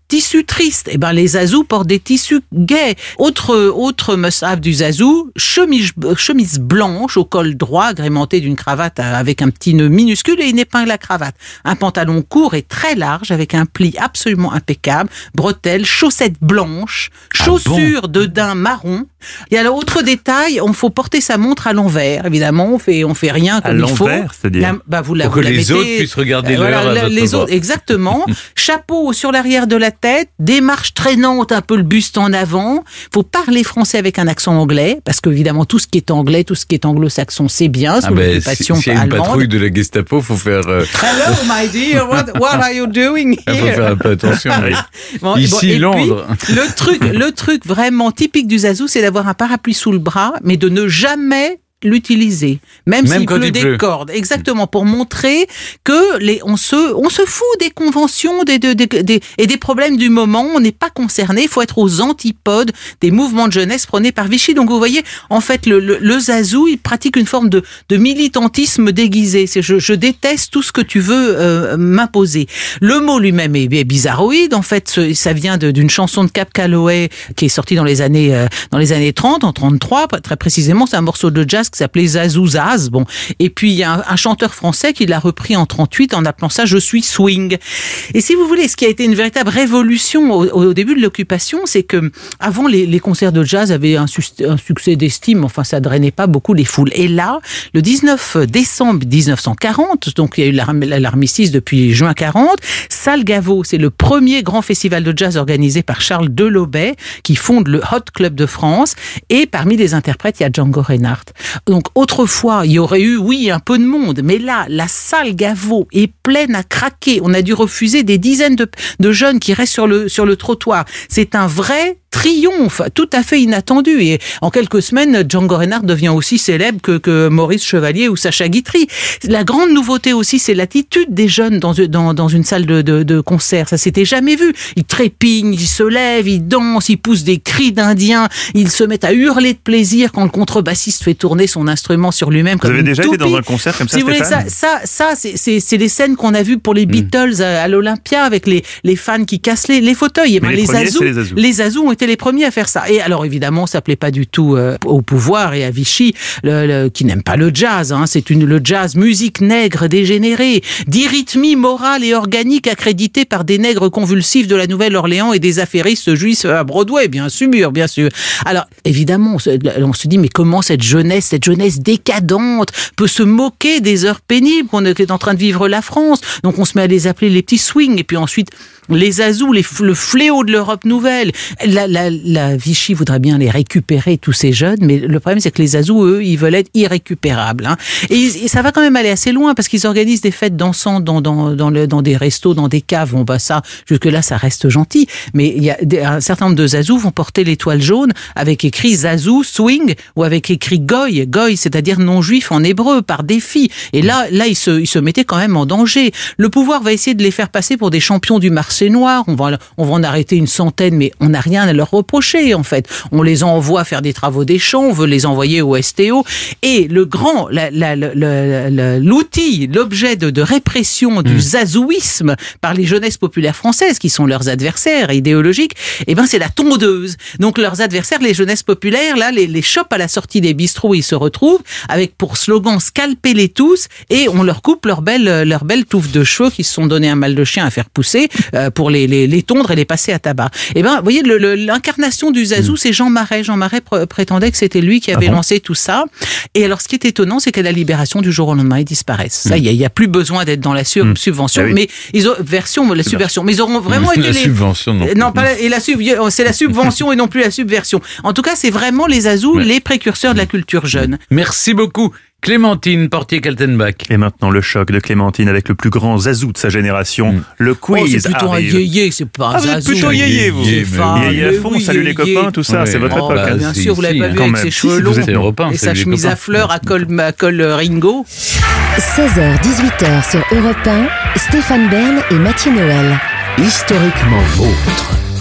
tissu triste. Eh ben, les zazous portent des tissus gais. Autre, autre must-have du zazou, chemise, chemise blanche au col droit, agrémentée d'une cravate avec un petit nœud minuscule et une épingle à cravate. Un pantalon court et très large avec un pli absolument impeccable, bretelles, chaussettes blanches, chaussures ah bon de daim marron. Et alors, autre détail, on faut porter sa montre à l'envers. Évidemment, on fait, on fait rien comme à il faut. À l'envers, c'est-à-dire la, bah, vous la, Pour vous que la les mettez, autres puissent regarder euh, l'heure voilà, à votre les bord. autres, exactement. Chapeau sur l'arrière de la tête, démarche traînante, un peu le buste en avant. Faut parler français avec un accent anglais, parce qu'évidemment, tout ce qui est anglais, tout ce qui est anglo-saxon, c'est bien, sous Ah ben, l'occupation si- s'il y a une allemande. patrouille de la Gestapo, faut faire, euh, Hello, my dear, what, what are you doing faut here? faire un peu attention. oui. Bon, Ici, bon, et Londres. puis, le truc, le truc vraiment typique du zazou, c'est d'avoir un parapluie sous le bras, mais de ne jamais l'utiliser, même, Même s'il quand pleut il des pleut. cordes, exactement, pour montrer que les, on se, on se fout des conventions des, des, des, des- et des problèmes du moment, on n'est pas concerné, il faut être aux antipodes des mouvements de jeunesse prônés par Vichy. Donc vous voyez, en fait, le, le, le zazou, il pratique une forme de, de militantisme déguisé. C'est je, je déteste tout ce que tu veux euh, m'imposer. Le mot lui-même est, est bizarroïde. En fait, ce- ça vient de- d'une chanson de Cap Calloway qui est sortie dans les années euh, dans les années trente, en trente-trois, très précisément. C'est un morceau de jazz qui s'appelait Zazou Zaz. Bon, et puis il y a un, un chanteur français qui l'a repris en trente-huit en appelant ça Je suis swing. Et si vous voulez, ce qui a été une véritable révolution au, au début de l'occupation, c'est que avant les, les concerts de jazz avaient un, sus- un succès d'estime. Enfin, ça drainait pas beaucoup les foules. Et là, le dix-neuf décembre dix-neuf cent quarante, donc il y a eu l'arm- l'armistice depuis juin quarante, Salle Gaveau, c'est le premier grand festival de jazz organisé par Charles Delobet, qui fonde le Hot Club de France. Et parmi les interprètes, il y a Django Reinhardt. Donc autrefois, il y aurait eu, oui, un peu de monde, mais là, la salle Gaveau est pleine à craquer. On a dû refuser des dizaines de, de jeunes qui restent sur le, sur le trottoir. C'est un vrai triomphe, tout à fait inattendu. Et en quelques semaines, Django Reinhardt devient aussi célèbre que, que Maurice Chevalier ou Sacha Guitry. La grande nouveauté aussi, c'est l'attitude des jeunes dans, dans, dans une salle de, de, de concert. Ça s'était jamais vu. Ils trépignent, ils se lèvent, ils dansent, ils poussent des cris d'indiens, ils se mettent à hurler de plaisir quand le contrebassiste fait tourner son instrument sur lui-même Vous comme avez une déjà toupie. été dans un concert comme ça, Si vous voulez, ça, Stéphane ça, ça c'est, c'est, c'est les scènes qu'on a vues pour les Beatles à, à l'Olympia avec les, les fans qui cassent les, les fauteuils. Et ben, Mais les les, premiers, Zazous, c'est les Zazous. les Zazous ont été les premiers à faire ça. Et alors évidemment, ça plaît pas du tout euh, au pouvoir et à Vichy, le, le, qui n'aime pas le jazz. Hein. C'est une le jazz, musique nègre dégénérée, d'irythmie morale et organique accréditée par des nègres convulsifs de la Nouvelle-Orléans et des affairistes juifs à Broadway, bien sûr, bien sûr. Alors évidemment, on se, on se dit mais comment cette jeunesse, cette jeunesse décadente peut se moquer des heures pénibles qu'on est en train de vivre la France. Donc on se met à les appeler les petits swings et puis ensuite les Zazous, les, le fléau de l'Europe nouvelle. La, la, la Vichy voudrait bien les récupérer, tous ces jeunes, mais le problème, c'est que les Zazous, eux, ils veulent être irrécupérables. Hein. Et, et ça va quand même aller assez loin, parce qu'ils organisent des fêtes dansant dans, dans, dans, le, dans des restos, dans des caves. Bon, bah ça, jusque-là, ça reste gentil. Mais il y a des, un certain nombre de Zazous vont porter l'étoile jaune avec écrit Zazou, swing, ou avec écrit Goy, Goy, c'est-à-dire non-juif en hébreu, par défi. Et là, là ils, se, ils se mettaient quand même en danger. Le pouvoir va essayer de les faire passer pour des champions du marché noir. On va, on va en arrêter une centaine, mais on n'a rien à leur reprocher, en fait. On les envoie faire des travaux des champs, on veut les envoyer au S T O. Et le grand, la, la, la, la, la, l'outil, l'objet de, de répression du mmh. zazouisme par les jeunesses populaires françaises, qui sont leurs adversaires idéologiques, eh ben, c'est la tondeuse. Donc, leurs adversaires, les jeunesses populaires, là, les, les chopent à la sortie des bistrots, ils se retrouvent avec pour slogan scalpez-les tous, et on leur coupe leurs belles, leurs belles touffes de cheveux qui se sont donné un mal de chien à faire pousser, euh, pour les, les, les tondre et les passer à tabac. Eh ben, vous voyez, le, le, l'incarnation du zazou, mmh. c'est Jean Marais. Jean Marais pr- prétendait que c'était lui qui avait ah bon lancé tout ça. Et alors, ce qui est étonnant, c'est qu'à la Libération, du jour au lendemain, ils disparaissent. Mmh. Ça, il y, y a plus besoin d'être dans la sur- mmh. subvention, ah oui. mais ils ont version, la subversion. Mais ils auront vraiment mmh. été la les subvention. Non, non pas la, et la sub- c'est la subvention et non plus la subversion. En tout cas, c'est vraiment les zazous, ouais. les précurseurs de la culture jeune. Merci beaucoup. Clémentine Portier-Kaltenbach. Et maintenant, le choc de Clémentine avec le plus grand zazou de sa génération, mmh. le quiz. Oh, c'est plutôt arrive. un yéyé, c'est pas un ah, zazou. Vous êtes plutôt yéyé, vous. Yéyé à fond, salut les copains, tout ça, ouais. c'est votre oh, époque. Bah, bien sûr, vous l'avez pas si, vu avec ses cheveux longs Européen, et sa chemise à fleurs à col, à col Ringo. seize heures dix-huit heures sur Europe un, Stéphane Bern et Mathieu Noël. Historiquement vôtre.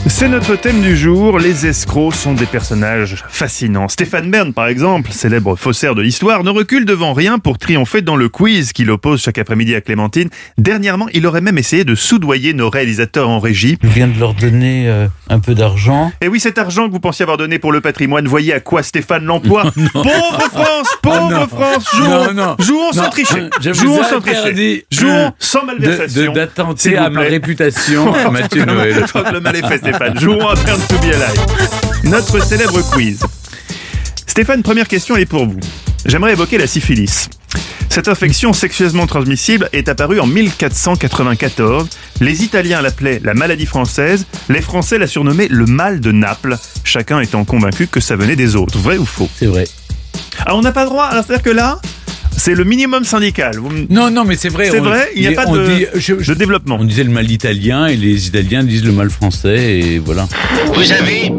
C'est notre thème du jour, les escrocs sont des personnages fascinants. Stéphane Bern, par exemple, célèbre faussaire de l'histoire, ne recule devant rien pour triompher dans le quiz qu'il oppose chaque après-midi à Clémentine. Dernièrement, il aurait même essayé de soudoyer nos réalisateurs en régie. Je viens de leur donner euh, un peu d'argent. Et oui, cet argent que vous pensiez avoir donné pour le patrimoine, voyez à quoi Stéphane l'emploie. Pauvre France, pauvre Oh France, jouons, non, non. jouons sans Non, tricher. je vous Jouons ai sans tricher. interdit, Jouons euh, sans malversation. De- de- D'attenter s'il vous à ma plaît. réputation, Mathieu Je Noël. crois que le mal est fait, Stéphane. Jouons à Burn to be Alive. Notre célèbre quiz. Stéphane, première question est pour vous. J'aimerais évoquer la syphilis. Cette infection sexuellement transmissible est apparue en mille quatre cent quatre-vingt-quatorze. Les Italiens l'appelaient la maladie française. Les Français la surnommaient le mal de Naples. Chacun étant convaincu que ça venait des autres. Vrai ou faux? C'est vrai. Alors on n'a pas le droit. Alors c'est-à-dire que là, c'est le minimum syndical. Vous me- Non, non, mais c'est vrai. C'est on- vrai, il n'y a pas on de, dit- je- je- de développement. On disait le mal italien et les Italiens disent le mal français et voilà. Vous avez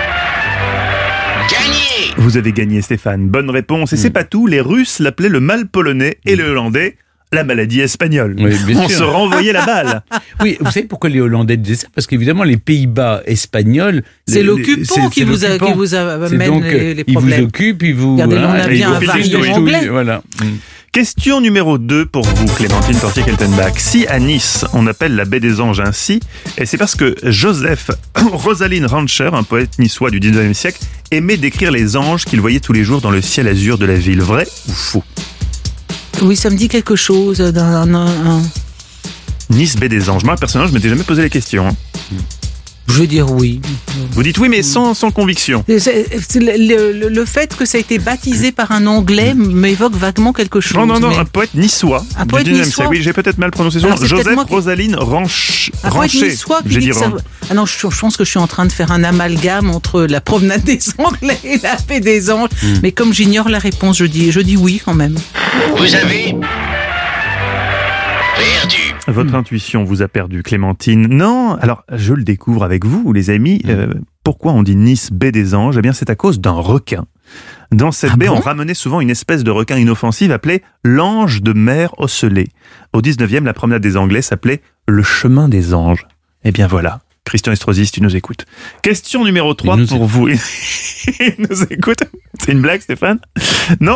gagné. Vous avez gagné, Stéphane. Bonne réponse. Et c'est pas tout. Les Russes l'appelaient le mal polonais et les Hollandais la maladie espagnole. Oui, bien On sûr. se renvoyait la balle. Oui, vous savez pourquoi les Hollandais disaient ça? Parce qu'évidemment, les Pays-Bas espagnols... C'est les- l'occupant c'est- qui c'est vous a- l'occupant. qui vous a- C'est amène donc, les- les ils problèmes. vous occupent, ils vous... Regardez, nous, on a et bien vous un filez variant douille. anglais. Voilà. Mm. Question numéro deux pour vous, Clémentine Portier-Keltenbach. Si à Nice, on appelle la baie des Anges ainsi, et c'est parce que Joseph Rosaline Rancher, un poète niçois du dix-neuvième siècle, aimait décrire les anges qu'il voyait tous les jours dans le ciel azur de la ville. Vrai ou faux? Oui, ça me dit quelque chose d'un... un- un- Nice, baie des Anges. Moi, personnellement, je m'étais jamais posé la question. hein. Je veux dire oui. Vous dites oui, mais sans, sans conviction. C'est- c'est- Le, le- le fait que ça a été baptisé par un Anglais m'évoque vaguement quelque chose. Non, non, non, mais- un poète niçois Un du poète dix-neuvième niçois siècle. Oui, j'ai peut-être mal prononcé son nom. Alors, c'est peut-être Joseph moi qui- Rosaline Ranch... Un poète Rancher. niçois qui J'ai dit dit que ça... Ran- Ah non, je, je pense que je suis en train de faire un amalgame entre la promenade des Anglais et la paix des Anges. Mais comme j'ignore la réponse, je dis, je dis oui quand même. Vous avez perdu. Votre intuition vous a perdu, Clémentine. Non, alors je le découvre avec vous, les amis. Euh, pourquoi on dit Nice, baie des Anges? Eh bien, c'est à cause d'un requin. Dans cette Ah baie, bon on ramenait souvent une espèce de requin inoffensif appelé l'ange de mer ocellé. Au dix-neuvième, la promenade des Anglais s'appelait le chemin des anges. Eh bien voilà, Christian Estrosi, si tu nous écoutes. Question numéro trois nous pour vous. Il nous écoute. C'est une blague, Stéphane? Non.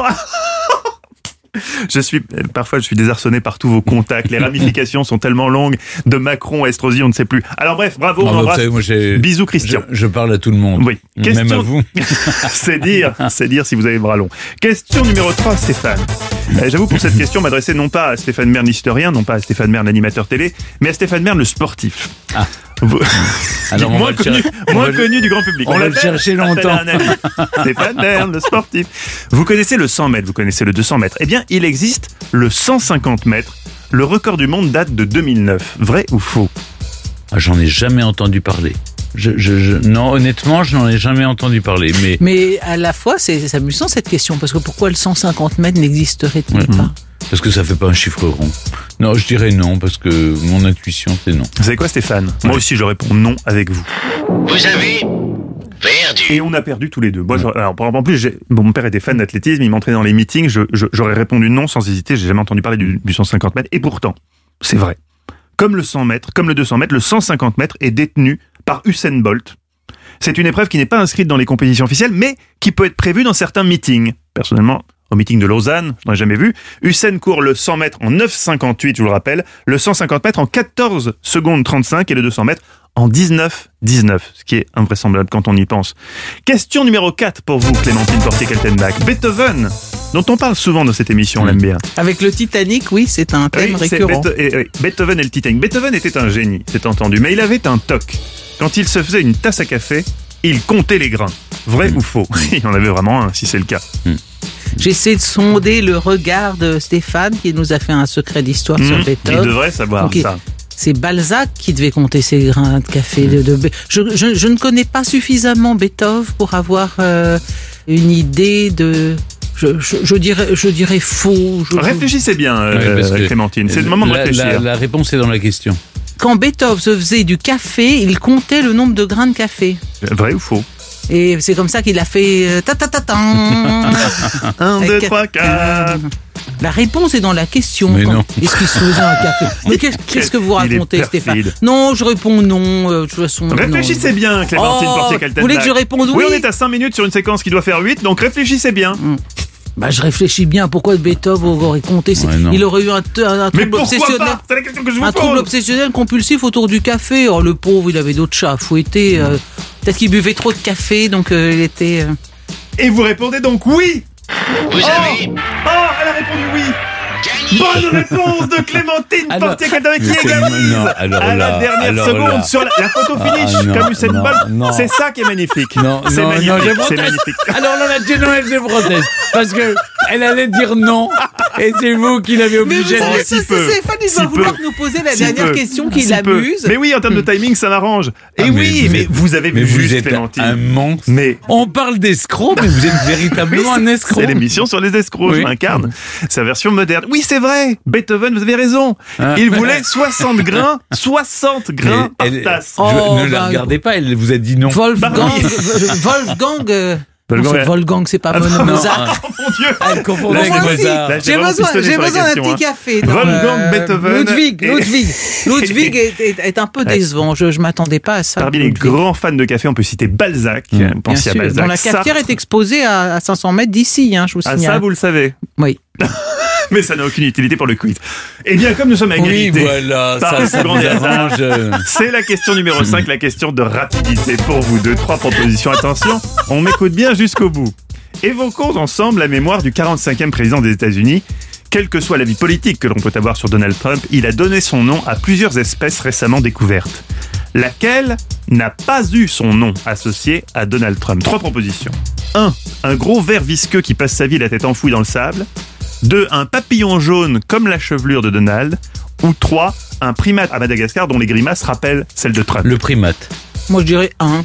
Je suis, parfois, je suis désarçonné par tous vos contacts. Les ramifications sont tellement longues. De Macron à Estrosi, on ne sait plus. Alors bref, bravo, on Ah, bah, vous embrasse. savez, moi, j'ai- Bisous, Christian. Je, je parle à tout le monde. Oui. Même Question- à vous. C'est dire, c'est dire si vous avez le bras long. Question numéro trois, Stéphane. Euh, J'avoue pour cette question m'adresser non pas à Stéphane Bern l'historien, non pas à Stéphane Bern l'animateur télé, mais à Stéphane Bern le sportif. Ah. Vous- Alors, on moins va le connu, cher- on moins va le- connu du grand public. on va le l'appelle- chercher l'appelle longtemps. un ami. Stéphane Bern, le sportif. Vous connaissez le cent mètres, vous connaissez le deux cents mètres. Eh bien, il existe le cent cinquante mètres. Le record du monde date de deux mille neuf. Vrai ou faux? Ah, j'en ai jamais entendu parler. Je, je, je- non, honnêtement, je n'en ai jamais entendu parler. Mais Mais à la fois, c'est c'est amusant cette question, parce que pourquoi le cent cinquante mètres n'existerait-il Ouais. pas? parce que ça fait pas un chiffre rond. Non, je dirais non parce que mon intuition c'est non. Vous savez quoi, Stéphane? Moi aussi, je réponds non avec vous. Vous avez perdu. Et on a perdu tous les deux. Moi, j'aurais- alors, en plus, j'ai- bon, mon père était fan d'athlétisme, il m'entraînait dans les meetings, je- je- j'aurais répondu non sans hésiter, j'ai jamais entendu parler du, du cent cinquante mètres, et pourtant, c'est vrai. Comme le cent mètres, comme le deux cents mètres, le cent cinquante mètres est détenu par Usain Bolt. C'est une épreuve qui n'est pas inscrite dans les compétitions officielles, mais qui peut être prévue dans certains meetings. Personnellement, au meeting de Lausanne, je n'en ai jamais vu, Usain court le cent mètres en neuf cinquante-huit, je vous le rappelle, le cent cinquante mètres en quatorze secondes trente-cinq et le deux cents mètres en dix-neuf dix-neuf, ce qui est invraisemblable quand on y pense. Question numéro quatre pour vous, Clémentine Portier-Keltenbach. Beethoven, dont on parle souvent dans cette émission, on l'aime bien. Avec le Titanic, oui, c'est un thème Oui, c'est récurrent. Beetho- et- oui, Beethoven et le Titanic. Beethoven était un génie, c'est entendu, mais il avait un toc. Quand il se faisait une tasse à café, il comptait les grains. Vrai ou faux? Il y en avait vraiment un, si c'est le cas. J'essaie de sonder le regard de Stéphane, qui nous a fait un secret d'histoire sur Mmh, il Beethoven. devrait savoir Ok. ça. C'est Balzac qui devait compter ses grains de café. De, de- je, je- je ne connais pas suffisamment Beethoven pour avoir euh, une idée de... Je, je- je dirais, je dirais faux. Je- Réfléchissez bien, euh, Ouais, parce que Clémentine. C'est le moment de la, réfléchir. La, la réponse est dans la question. Quand Beethoven se faisait du café, il comptait le nombre de grains de café. Vrai ou faux? Et c'est comme ça qu'il a fait euh, ta ta ta ta. Un, deux, Avec- trois, quatre. La réponse est dans la question. Mais Quand- non. Est-ce qu'il se faisait un café? Mais qu'est- qu'est-ce que vous Il est racontez, Stéphane? perfide. Non, je réponds non. euh, De toute façon, non. Réfléchissez bien, Clémentine Oh, Portier-Kaltenbach. vous voulez que je réponde oui? Oui, on est à cinq minutes sur une séquence qui doit faire huit, donc réfléchissez bien. Bah, je réfléchis bien. Pourquoi Beethoven aurait compté? c'est- Ouais, non. Il aurait eu un, un, un Mais trouble pourquoi obsessionnel. pas? C'est la question que je vous Un trouble pose. obsessionnel compulsif autour du café. Oh, le pauvre, il avait d'autres chats à fouetter. euh, Peut-être qu'il buvait trop de café, donc euh, il était. euh, Et vous répondez donc oui. Vous avez Oh, elle a répondu oui. gagné. Bonne réponse de Clémentine Alors- Portier-Kaltenbach qui Mais c'est- égalise non, alors à la là, dernière alors seconde là. sur la, la photo Ah, finish non, comme Usain non, Bolt. non. C'est ça qui est magnifique. Non, c'est non, magnifique. non, je c'est proteste. magnifique. Alors là, la Noël, je proteste. Parce que elle allait dire non. Et c'est vous qui l'avez Mais obligé vous de savez, dire. si c'est peu. Stéphane, il Si va peu. vouloir nous poser la Si dernière peu. question qui Si peu. l'amuse. Mais oui, en termes de timing, ça m'arrange. Et Ah, mais oui, vous mais êtes- vous avez Mais vu vous juste, êtes Clémentine. un monstre. Mais On parle d'escroc, mais vous êtes véritablement un escroc. c'est l'émission sur les escrocs, Oui. je m'incarne. Sa version moderne. Oui, c'est vrai. Beethoven, vous avez raison. Ah. Il voulait soixante grains, soixante grains Mais par elle- tasse. je- Oh, ne la bah, regardez pas, elle vous a dit non. Wolfgang, Bah oui. euh, Wolfgang, euh, Wolfgang, non, c'est ouais. Wolfgang, c'est pas Ah, Mon- non, Mozart. Oh mon Dieu. Elle confond Là, avec Moi aussi, Mozart. Là, j'ai j'ai vraiment besoin, pistonné j'ai sur la besoin d'un question, petit hein. café. dans, Wolfgang, Beethoven Ludwig, et- Ludwig, Ludwig est, est- est un peu décevant. Je, je m'attendais pas à ça. Parmi les Ludwig. grands fans de café, on peut citer Balzac. Mmh. Vous Bien pensiez à sûr, Balzac. dont la cafetière Sartre. est exposée à, à cinq cents mètres d'ici, hein, je vous Ah, signale. ça, vous le savez. Oui. Mais ça n'a aucune utilité pour le quiz. Eh bien, comme nous sommes à Oui, égalité, voilà, par ça, le ça plus grand vous des hasards, arrange. c'est la question numéro cinq, la question de rapidité pour vous deux. Trois propositions. Attention, on m'écoute bien jusqu'au bout. Évoquons ensemble la mémoire du quarante-cinquième président des États-Unis. Quel que soit l'avis politique que l'on peut avoir sur Donald Trump, il a donné son nom à plusieurs espèces récemment découvertes. Laquelle n'a pas eu son nom associé à Donald Trump? Trois propositions. un. Un gros ver visqueux qui passe sa vie la tête enfouie dans le sable. deux. Un papillon jaune comme la chevelure de Donald. Ou trois. Un primate à Madagascar dont les grimaces rappellent celles de Trump. Le primate. Moi, je dirais un.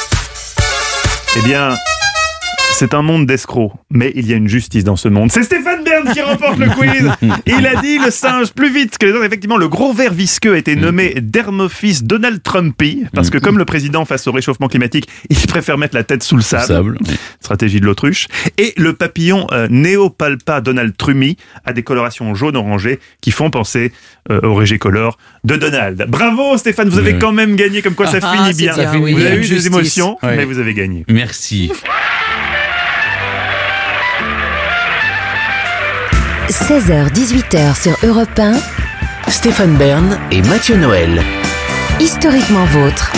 Eh bien, c'est un monde d'escrocs, mais il y a une justice dans ce monde. C'est Stéphane Bern qui remporte le quiz. Il a dit le singe plus vite que les autres. Effectivement, le gros ver visqueux a été nommé Dermophis Donald Trumpy, parce que comme le président face au réchauffement climatique, il préfère mettre la tête sous le sable. Sable. oui. Stratégie de l'autruche. Et le papillon euh, Neopalpa Donald Trummy a des colorations jaune-orangé qui font penser euh, au régicolore de Donald. Bravo Stéphane, vous avez Oui. quand même gagné, comme quoi ça Ah, finit c'est bien. bien, Ça finit oui, Vous bien. avez eu des justice. émotions, Oui. mais vous avez gagné. Merci. seize heures dix-huit heures sur Europe un, Stéphane Bern et Mathieu Noël. historiquement vôtre.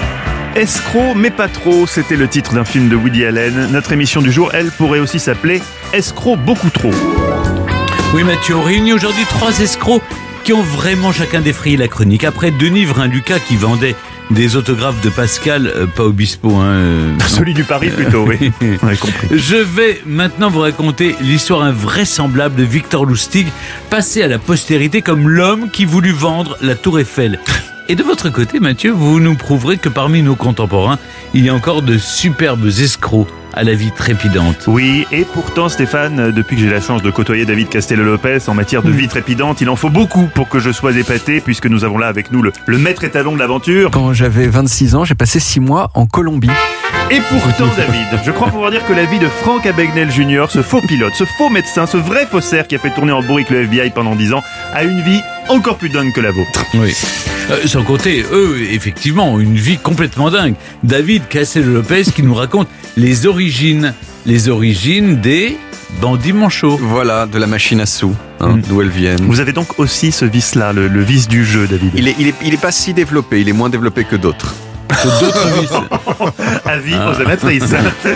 Escroc, mais pas trop, c'était le titre d'un film de Woody Allen. Notre émission du jour, elle, pourrait aussi s'appeler Escroc beaucoup trop. Oui, Mathieu, on réunit aujourd'hui trois escrocs qui ont vraiment chacun défrayé la chronique. Après Denis Vrin-Lucas qui vendait des autographes de Pascal, euh, pas Obispo, hein. euh, Celui du Paris plutôt, oui. On a compris. Je vais maintenant vous raconter l'histoire invraisemblable de Victor Lustig, passé à la postérité comme l'homme qui voulut vendre la Tour Eiffel. Et de votre côté, Mathieu, vous nous prouverez que parmi nos contemporains, il y a encore de superbes escrocs à la vie trépidante. Oui, et pourtant Stéphane, depuis que j'ai la chance de côtoyer David Castello-Lopez en matière de vie trépidante, il en faut beaucoup pour que je sois épaté, puisque nous avons là avec nous le, le maître étalon de l'aventure. Quand j'avais vingt-six ans, j'ai passé six mois en Colombie. Et pourtant David, je crois pouvoir dire que la vie de Frank Abagnale junior, ce faux pilote, ce faux médecin, ce vrai faussaire qui a fait tourner en bourrique le F B I pendant dix ans, a une vie encore plus dingue que la vôtre. Oui. Euh, sans compter, eux, effectivement, ont une vie complètement dingue. David Castello-Lopez qui nous raconte les origines, les origines des bandits manchots. Voilà, de la machine à sous, hein, Mm. d'où elles viennent. Vous avez donc aussi ce vice-là, le, le vice du jeu, David. Il est, il, est, il est pas si développé, il est moins développé que d'autres. D'autres vices. Avis Ah. aux amatrices.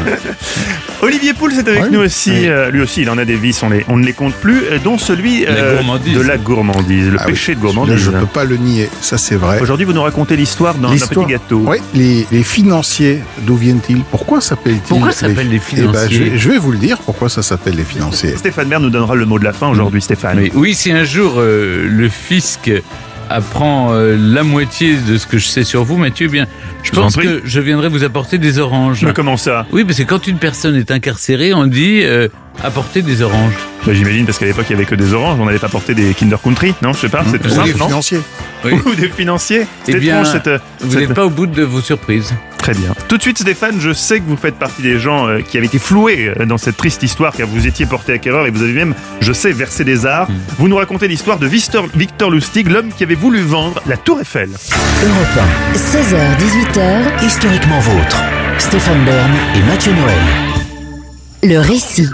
Olivier Pouls est avec Oui. nous aussi. Oui. Euh, lui aussi, il en a des vices, on, les, on ne les compte plus, euh, dont celui La gourmandise. de la gourmandise, le Ah oui, péché de celui-là, gourmandise. je ne peux pas le nier, ça c'est vrai. Aujourd'hui, vous nous racontez l'histoire d'un d'un L'histoire- petit gâteau. Oui, les, les financiers, d'où viennent-ils? Pourquoi s'appellent-ils Pourquoi ça s'appelle les Eh ben, je, financiers vais- je vais vous le dire pourquoi ça s'appelle les financiers. Stéphane Bern nous donnera le mot de la fin aujourd'hui, Stéphane. Oui, oui, si un jour euh, le fisc apprend euh, la moitié de ce que je sais sur vous, Mathieu, eh bien, je vous en pense prie. que je viendrai vous apporter des oranges. Mais comment ça? Oui, parce que quand une personne est incarcérée, on dit euh, apporter des oranges. Bah, j'imagine, parce qu'à l'époque, il n'y avait que des oranges, on n'allait pas porter des Kinder Country, non? Je sais pas, c'est tout Ou les simple, non? financiers. Oui. Ou des financiers. C'est Eh bien, étrange, cette... Vous cette- n'êtes pas au bout de vos surprises. Très bien. Tout de suite, Stéphane, je sais que vous faites partie des gens euh, qui avaient été floués euh, dans cette triste histoire, car vous étiez porté acquéreur et vous avez même, je sais, versé des arts. Mmh. Vous nous racontez l'histoire de Victor, Victor Lustig, l'homme qui avait voulu vendre la Tour Eiffel. Europe un, seize heures dix-huit heures, Historiquement vôtre. Stéphane Bern et Mathieu Noël. le récit.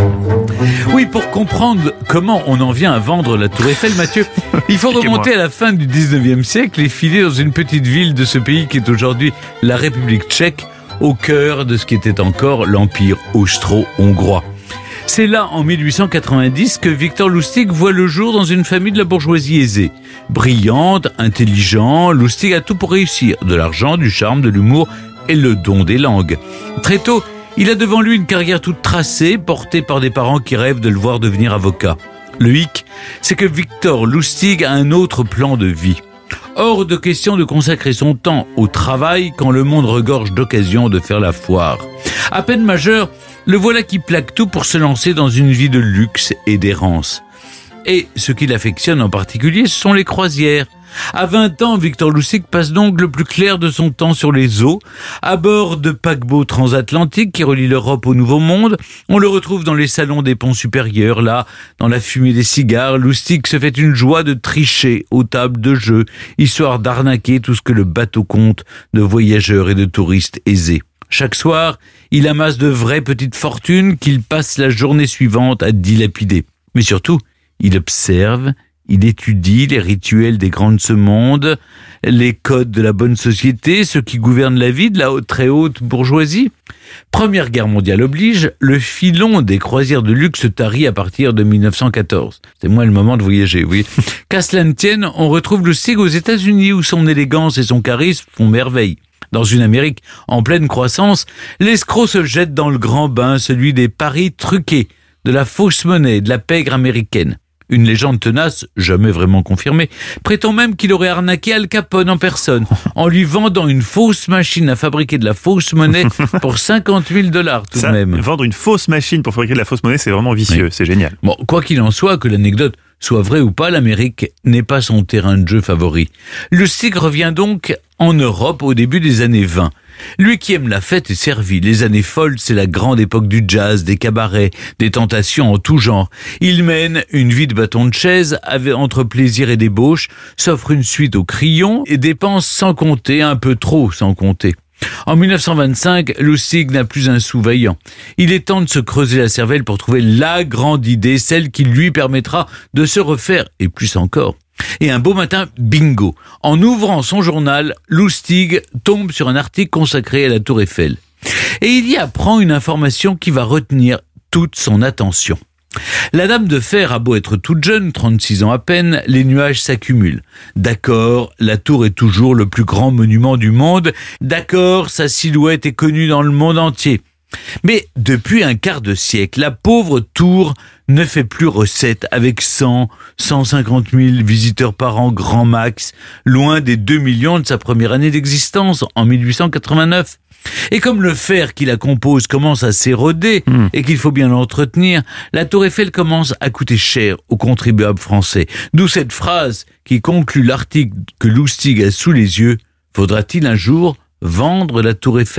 Oui, pour comprendre comment on en vient à vendre la Tour Eiffel, Mathieu, il faut remonter à la fin du dix-neuvième siècle et filer dans une petite ville de ce pays qui est aujourd'hui la République tchèque, au cœur de ce qui était encore l'Empire austro-hongrois. C'est là, en mille huit cent quatre-vingt-dix, que Victor Lustig voit le jour dans une famille de la bourgeoisie aisée. Brillante, intelligent, Lustig a tout pour réussir. De l'argent, du charme, de l'humour et le don des langues. Très tôt, il a devant lui une carrière toute tracée, portée par des parents qui rêvent de le voir devenir avocat. Le hic, c'est que Victor Lustig a un autre plan de vie. Hors de question de consacrer son temps au travail quand le monde regorge d'occasions de faire la foire. À peine majeur, le voilà qui plaque tout pour se lancer dans une vie de luxe et d'errance. Et ce qu'il affectionne en particulier, ce sont les croisières. À vingt ans, Victor Lustig passe donc le plus clair de son temps sur les eaux, à bord de paquebots transatlantiques qui relient l'Europe au Nouveau Monde. On le retrouve dans les salons des ponts supérieurs, là, dans la fumée des cigares. Lustig se fait une joie de tricher aux tables de jeu, histoire d'arnaquer tout ce que le bateau compte de voyageurs et de touristes aisés. Chaque soir, il amasse de vraies petites fortunes qu'il passe la journée suivante à dilapider. Mais surtout, il observe, il étudie les rituels des grands de ce monde, les codes de la bonne société, ceux qui gouvernent la vie de la haute, très haute bourgeoisie. Première guerre mondiale oblige, le filon des croisières de luxe se tarit à partir de mille neuf cent quatorze. C'est moins le moment de voyager, oui. Qu'à cela ne tienne, on retrouve Lustig aux États-Unis où son élégance et son charisme font merveille. Dans une Amérique en pleine croissance, l'escroc se jette dans le grand bain, celui des paris truqués, de la fausse monnaie, de la pègre américaine. Une légende tenace, jamais vraiment confirmée, prétend même qu'il aurait arnaqué Al Capone en personne, en lui vendant une fausse machine à fabriquer de la fausse monnaie pour cinquante mille dollars tout Ça, de même. Vendre une fausse machine pour fabriquer de la fausse monnaie, c'est vraiment vicieux, oui. C'est génial. Bon, quoi qu'il en soit, que l'anecdote soit vraie ou pas, l'Amérique n'est pas son terrain de jeu favori. Lustig revient donc en Europe au début des années vingt. Lui qui aime la fête est servi. Les années folles, c'est la grande époque du jazz, des cabarets, des tentations en tout genre. Il mène une vie de bâton de chaise avec, entre plaisir et débauche, s'offre une suite au crayon et dépense sans compter, un peu trop sans compter. En mille neuf cent vingt-cinq, Lustig n'a plus un sou vaillant. Il est temps de se creuser la cervelle pour trouver la grande idée, celle qui lui permettra de se refaire, et plus encore. Et un beau matin, bingo. En ouvrant son journal, Lustig tombe sur un article consacré à la Tour Eiffel. Et il y apprend une information qui va retenir toute son attention. La Dame de Fer a beau être toute jeune, trente-six ans à peine, les nuages s'accumulent. D'accord, la tour est toujours le plus grand monument du monde. D'accord, sa silhouette est connue dans le monde entier. Mais depuis un quart de siècle, la pauvre tour ne fait plus recette avec cent, cent cinquante mille visiteurs par an grand max, loin des deux millions de sa première année d'existence en mille huit cent quatre-vingt-neuf. Et comme le fer qui la compose commence à s'éroder mmh. et qu'il faut bien l'entretenir, la Tour Eiffel commence à coûter cher aux contribuables français. D'où cette phrase qui conclut l'article que Lustig a sous les yeux. Faudra-t-il un jour vendre la Tour Eiffel ?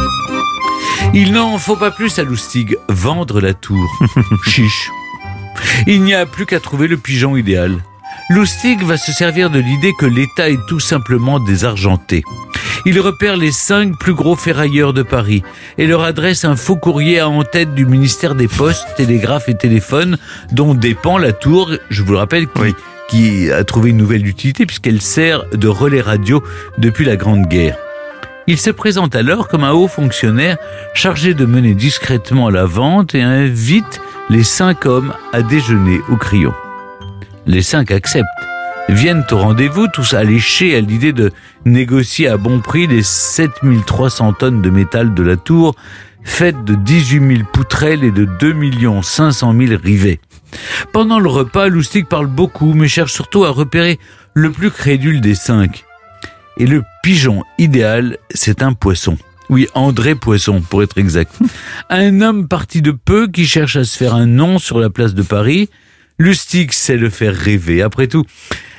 Il n'en faut pas plus à Lustig, vendre la tour. Chiche. Il n'y a plus qu'à trouver le pigeon idéal. Lustig va se servir de l'idée que l'État est tout simplement désargenté. Il repère les cinq plus gros ferrailleurs de Paris et leur adresse un faux courrier à en-tête du ministère des Postes, Télégraphes et Téléphones, dont dépend la tour, je vous le rappelle, qui, oui. qui a trouvé une nouvelle utilité puisqu'elle sert de relais radio depuis la Grande Guerre. Il se présente alors comme un haut fonctionnaire chargé de mener discrètement la vente et invite les cinq hommes à déjeuner au crayon. Les cinq acceptent, viennent au rendez-vous, tous alléchés à l'idée de négocier à bon prix les sept mille trois cents tonnes de métal de la tour, faite de dix-huit mille poutrelles et de deux millions cinq cent mille rivets. Pendant le repas, Lustig parle beaucoup, mais cherche surtout à repérer le plus crédule des cinq. Et le pigeon idéal, c'est un poisson. Oui, André Poisson, pour être exact. Un homme parti de peu qui cherche à se faire un nom sur la place de Paris. Lustig sait le faire rêver. Après tout,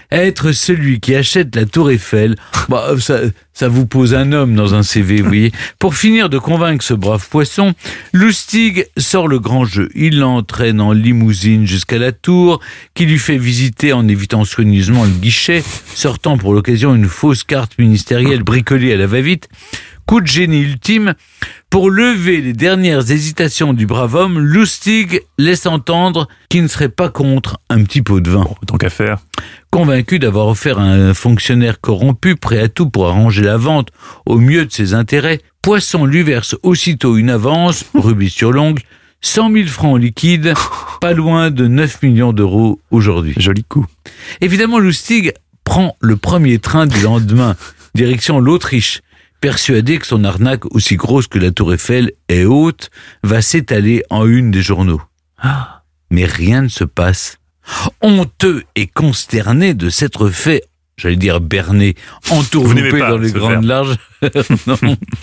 Être celui qui achète la Tour Eiffel, bah, ça, ça vous pose un homme dans un C V, vous voyez. Pour finir de convaincre ce brave poisson, Lustig sort le grand jeu. Il l'entraîne en limousine jusqu'à la Tour, qui lui fait visiter en évitant soigneusement le guichet, sortant pour l'occasion une fausse carte ministérielle bricolée à la va-vite. Coup de génie ultime, pour lever les dernières hésitations du brave homme, Lustig laisse entendre qu'il ne serait pas contre un petit pot de vin. Bon, tant qu'à faire. Convaincu d'avoir offert à un fonctionnaire corrompu, prêt à tout pour arranger la vente au mieux de ses intérêts, Poisson lui verse aussitôt une avance, rubis sur l'ongle, cent mille francs en liquide, pas loin de neuf millions d'euros aujourd'hui. Joli coup. Évidemment, Lustig prend le premier train du lendemain, direction l'Autriche, persuadé que son arnaque, aussi grosse que la Tour Eiffel est haute, va s'étaler en une des journaux. Ah, mais rien ne se passe. Honteux et consterné de s'être fait, j'allais dire berné, entourloupé dans les grandes larges, non,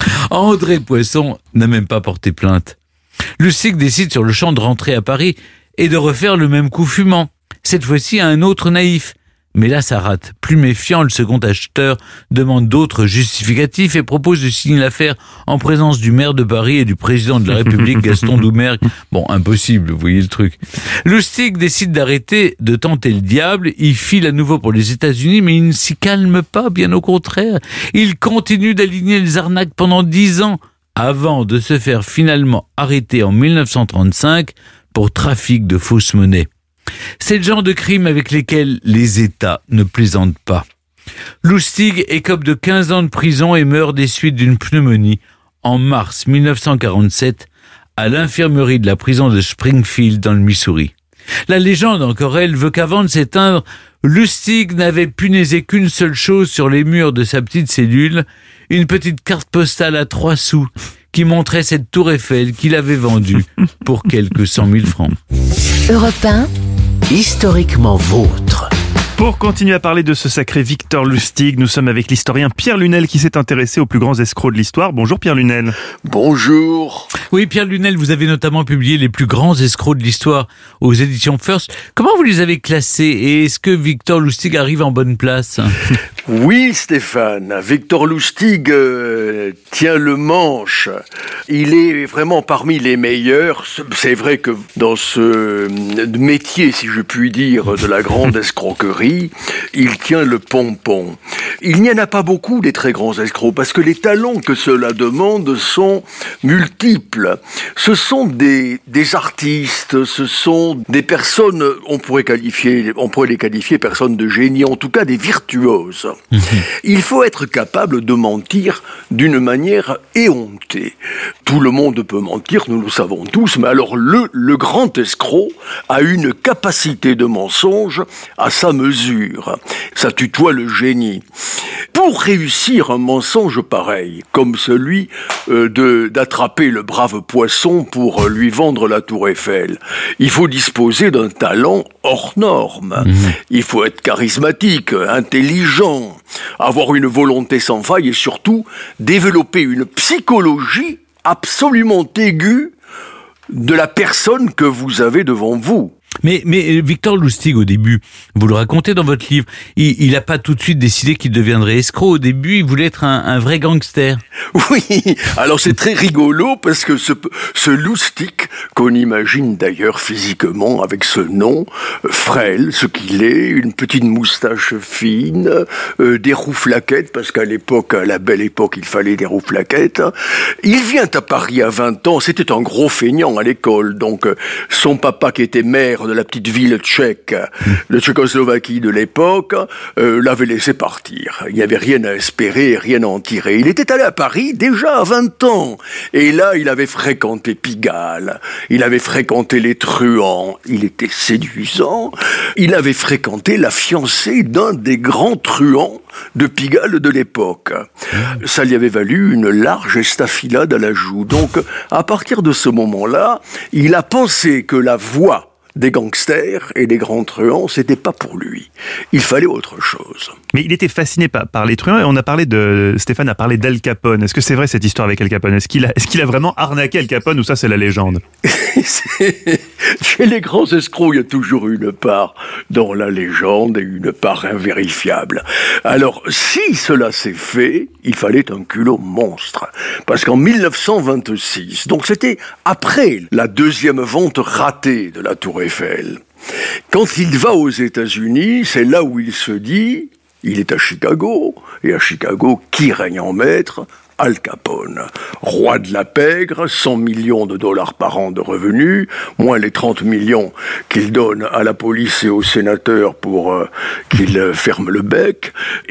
André Poisson n'a même pas porté plainte. Lustig décide sur le champ de rentrer à Paris et de refaire le même coup fumant, cette fois-ci à un autre naïf. Mais là, ça rate. Plus méfiant, le second acheteur demande d'autres justificatifs et propose de signer l'affaire en présence du maire de Paris et du président de la République, Gaston Doumergue. Bon, impossible, vous voyez le truc. Lustig décide d'arrêter de tenter le diable. Il file à nouveau pour les États-Unis, mais il ne s'y calme pas, bien au contraire. Il continue d'aligner les arnaques pendant dix ans, avant de se faire finalement arrêter en mille neuf cent trente-cinq pour trafic de fausses monnaies. C'est le genre de crime avec lesquels les États ne plaisantent pas. Lustig écope de quinze ans de prison et meurt des suites d'une pneumonie en mars mille neuf cent quarante-sept à l'infirmerie de la prison de Springfield dans le Missouri. La légende, encore elle, veut qu'avant de s'éteindre, Lustig n'avait punaisé qu'une seule chose sur les murs de sa petite cellule, une petite carte postale à trois sous qui montrait cette tour Eiffel qu'il avait vendue pour quelques cent mille francs. Europe un, Historiquement vôtre. Pour continuer à parler de ce sacré Victor Lustig, nous sommes avec l'historien Pierre Lunel qui s'est intéressé aux plus grands escrocs de l'histoire. Bonjour Pierre Lunel. Bonjour. Oui, Pierre Lunel, vous avez notamment publié les plus grands escrocs de l'histoire aux éditions First. Comment vous les avez classés et est-ce que Victor Lustig arrive en bonne place ? Oui, Stéphane, Victor Lustig euh, tient le manche. Il est vraiment parmi les meilleurs. C'est vrai que dans ce métier, si je puis dire, de la grande escroquerie, il tient le pompon. Il n'y en a pas beaucoup des très grands escrocs parce que les talents que cela demande sont multiples. Ce sont des, des artistes, ce sont des personnes, on pourrait qualifier, on pourrait les qualifier personnes de génie, en tout cas des virtuoses. Il faut être capable de mentir d'une manière éhontée. Tout le monde peut mentir, nous le savons tous, mais alors le, le grand escroc a une capacité de mensonge à sa mesure. Ça tutoie le génie. Pour réussir un mensonge pareil, comme celui euh, de, d'attraper le brave Poisson pour lui vendre la Tour Eiffel, il faut disposer d'un talent hors norme. Mmh. Il faut être charismatique, intelligent, avoir une volonté sans faille et surtout développer une psychologie absolument aiguë de la personne que vous avez devant vous. Mais, mais Victor Lustig, au début, vous le racontez dans votre livre, il n'a pas tout de suite décidé qu'il deviendrait escroc. Au début, il voulait être un, un vrai gangster. Oui, alors c'est très rigolo parce que ce, ce Lustig, qu'on imagine d'ailleurs physiquement avec ce nom, frêle, ce qu'il est, une petite moustache fine, euh, des rouflaquettes, parce qu'à l'époque, à la belle époque, il fallait des rouflaquettes. Il vient à Paris à vingt ans, c'était un gros feignant à l'école, donc euh, son papa qui était maire de la petite ville tchèque, de Tchécoslovaquie de l'époque, euh, l'avait laissé partir. Il n'y avait rien à espérer, rien à en tirer. Il était allé à Paris déjà à vingt ans. Et là, il avait fréquenté Pigalle. Il avait fréquenté les truands. Il était séduisant. Il avait fréquenté la fiancée d'un des grands truands de Pigalle de l'époque. Ça lui avait valu une large estafilade à la joue. Donc, à partir de ce moment-là, il a pensé que la voie des gangsters et des grands truands, c'était pas pour lui. Il fallait autre chose. Mais il était fasciné par, par les truands et on a parlé de, Stéphane a parlé d'Al Capone. Est-ce que c'est vrai cette histoire avec Al Capone? Est-ce qu'il a, est-ce qu'il a vraiment arnaqué Al Capone ou ça c'est la légende? Chez les grands escrocs, il y a toujours une part dans la légende et une part invérifiable. Alors, si cela s'est fait, il fallait un culot monstre. Parce qu'en mille neuf cent vingt-six, donc c'était après la deuxième vente ratée de la Tour Eiffel, quand il va aux États-Unis, c'est là où il se dit, il est à Chicago, et à Chicago, qui règne en maître? Al Capone, roi de la pègre, cent millions de dollars par an de revenus, moins les trente millions qu'il donne à la police et aux sénateurs pour euh, qu'ils euh, ferment le bec.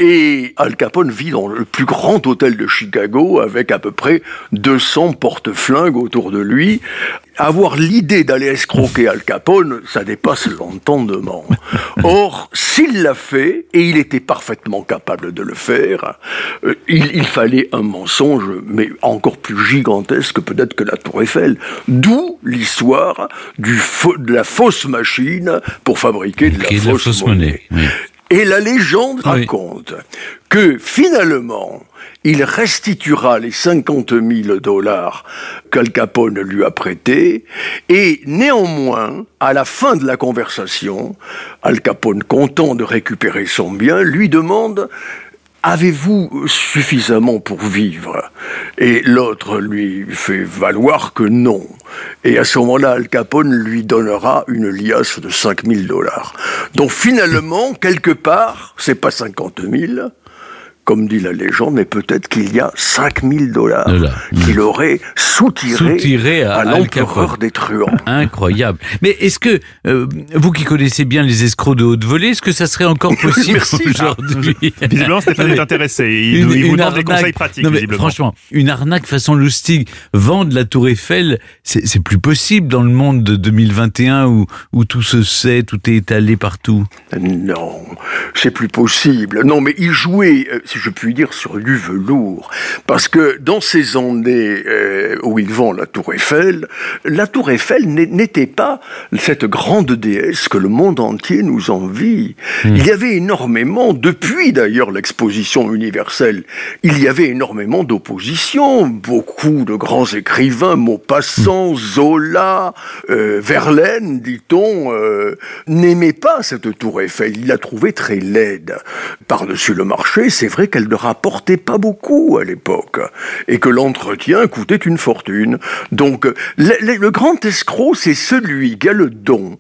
Et Al Capone vit dans le plus grand hôtel de Chicago avec à peu près deux cents porte-flingues autour de lui. Avoir l'idée d'aller escroquer Al Capone, ça dépasse l'entendement. Or, s'il l'a fait, et il était parfaitement capable de le faire, euh, il, il fallait un mensonge, mais encore plus gigantesque peut-être que la Tour Eiffel. D'où l'histoire du faux, de la fausse machine pour fabriquer de la, fausse, la fausse monnaie. monnaie. Oui. Et la légende oui. raconte que finalement, il restituera les cinquante mille dollars qu'Al Capone lui a prêtés, et néanmoins, à la fin de la conversation, Al Capone, content de récupérer son bien, lui demande « Avez-vous suffisamment pour vivre ?» Et l'autre lui fait valoir que non. Et à ce moment-là, Al Capone lui donnera une liasse de cinq mille dollars. Donc finalement, quelque part, c'est pas cinquante mille, comme dit la légende, mais peut-être qu'il y a cinq mille dollars qu'il aurait soutiré, soutiré à, à l'empereur des truands. Incroyable. Mais est-ce que, euh, vous qui connaissez bien les escrocs de haute volée, est-ce que ça serait encore possible aujourd'hui? Ah, visiblement, Stéphane est intéressé. Il, une, il vous donne des conseils pratiques, non, mais visiblement. Franchement, une arnaque façon Lustig, vendre la Tour Eiffel, c'est, c'est plus possible dans le monde de deux mille vingt et un où, où tout se sait, tout est étalé partout. Non, c'est plus possible. Non, mais il jouait, si je puis dire, sur du velours. Parce que dans ces années euh, où il vend la Tour Eiffel, la Tour Eiffel n'était pas cette grande déesse que le monde entier nous envie. Mmh. Il y avait énormément, depuis d'ailleurs l'exposition universelle, il y avait énormément d'opposition. Beaucoup de grands écrivains, Maupassant, Zola, euh, Verlaine, dit-on, euh, n'aimaient pas cette Tour Eiffel. Il la trouvait très laide. Par-dessus le marché, c'est vrai qu'elle ne rapportait pas beaucoup à l'époque et que l'entretien coûtait une fortune. Donc, le, le, le grand escroc, c'est celui qui a le don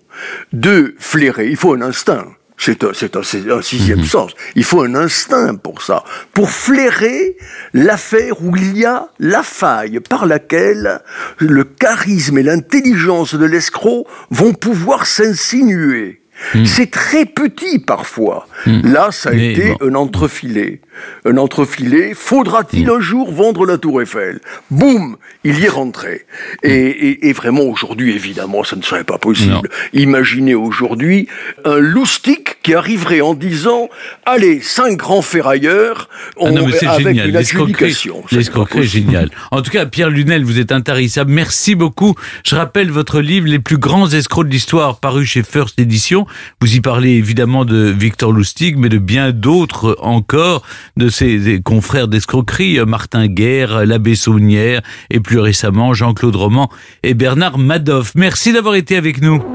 de flairer. Il faut un instinct. C'est un, c'est un, c'est un sixième mmh. sens. Il faut un instinct pour ça. Pour flairer l'affaire où il y a la faille par laquelle le charisme et l'intelligence de l'escroc vont pouvoir s'insinuer. Mmh. C'est très petit parfois. Mmh. Là, ça a Mais été bon. un entrefilet. Un entrefilet. Faudra-t-il mmh. un jour vendre la Tour Eiffel? Boum, il y est rentré. Et, et, et vraiment, aujourd'hui, évidemment, ça ne serait pas possible. Non. Imaginez aujourd'hui un Lustig qui arriverait en disant « Allez, cinq grands ferrailleurs, on, ah non, mais c'est avec génial. une adjudication. » L'escroquerie est génial. En tout cas, Pierre Lunel, vous êtes intarissable. Merci beaucoup. Je rappelle votre livre « Les plus grands escrocs de l'histoire » paru chez First Edition. Vous y parlez évidemment de Victor Lustig, mais de bien d'autres encore, de ses confrères d'escroquerie, Martin Guerre, l'abbé Saunière, et plus récemment Jean-Claude Roman et Bernard Madoff. Merci d'avoir été avec nous.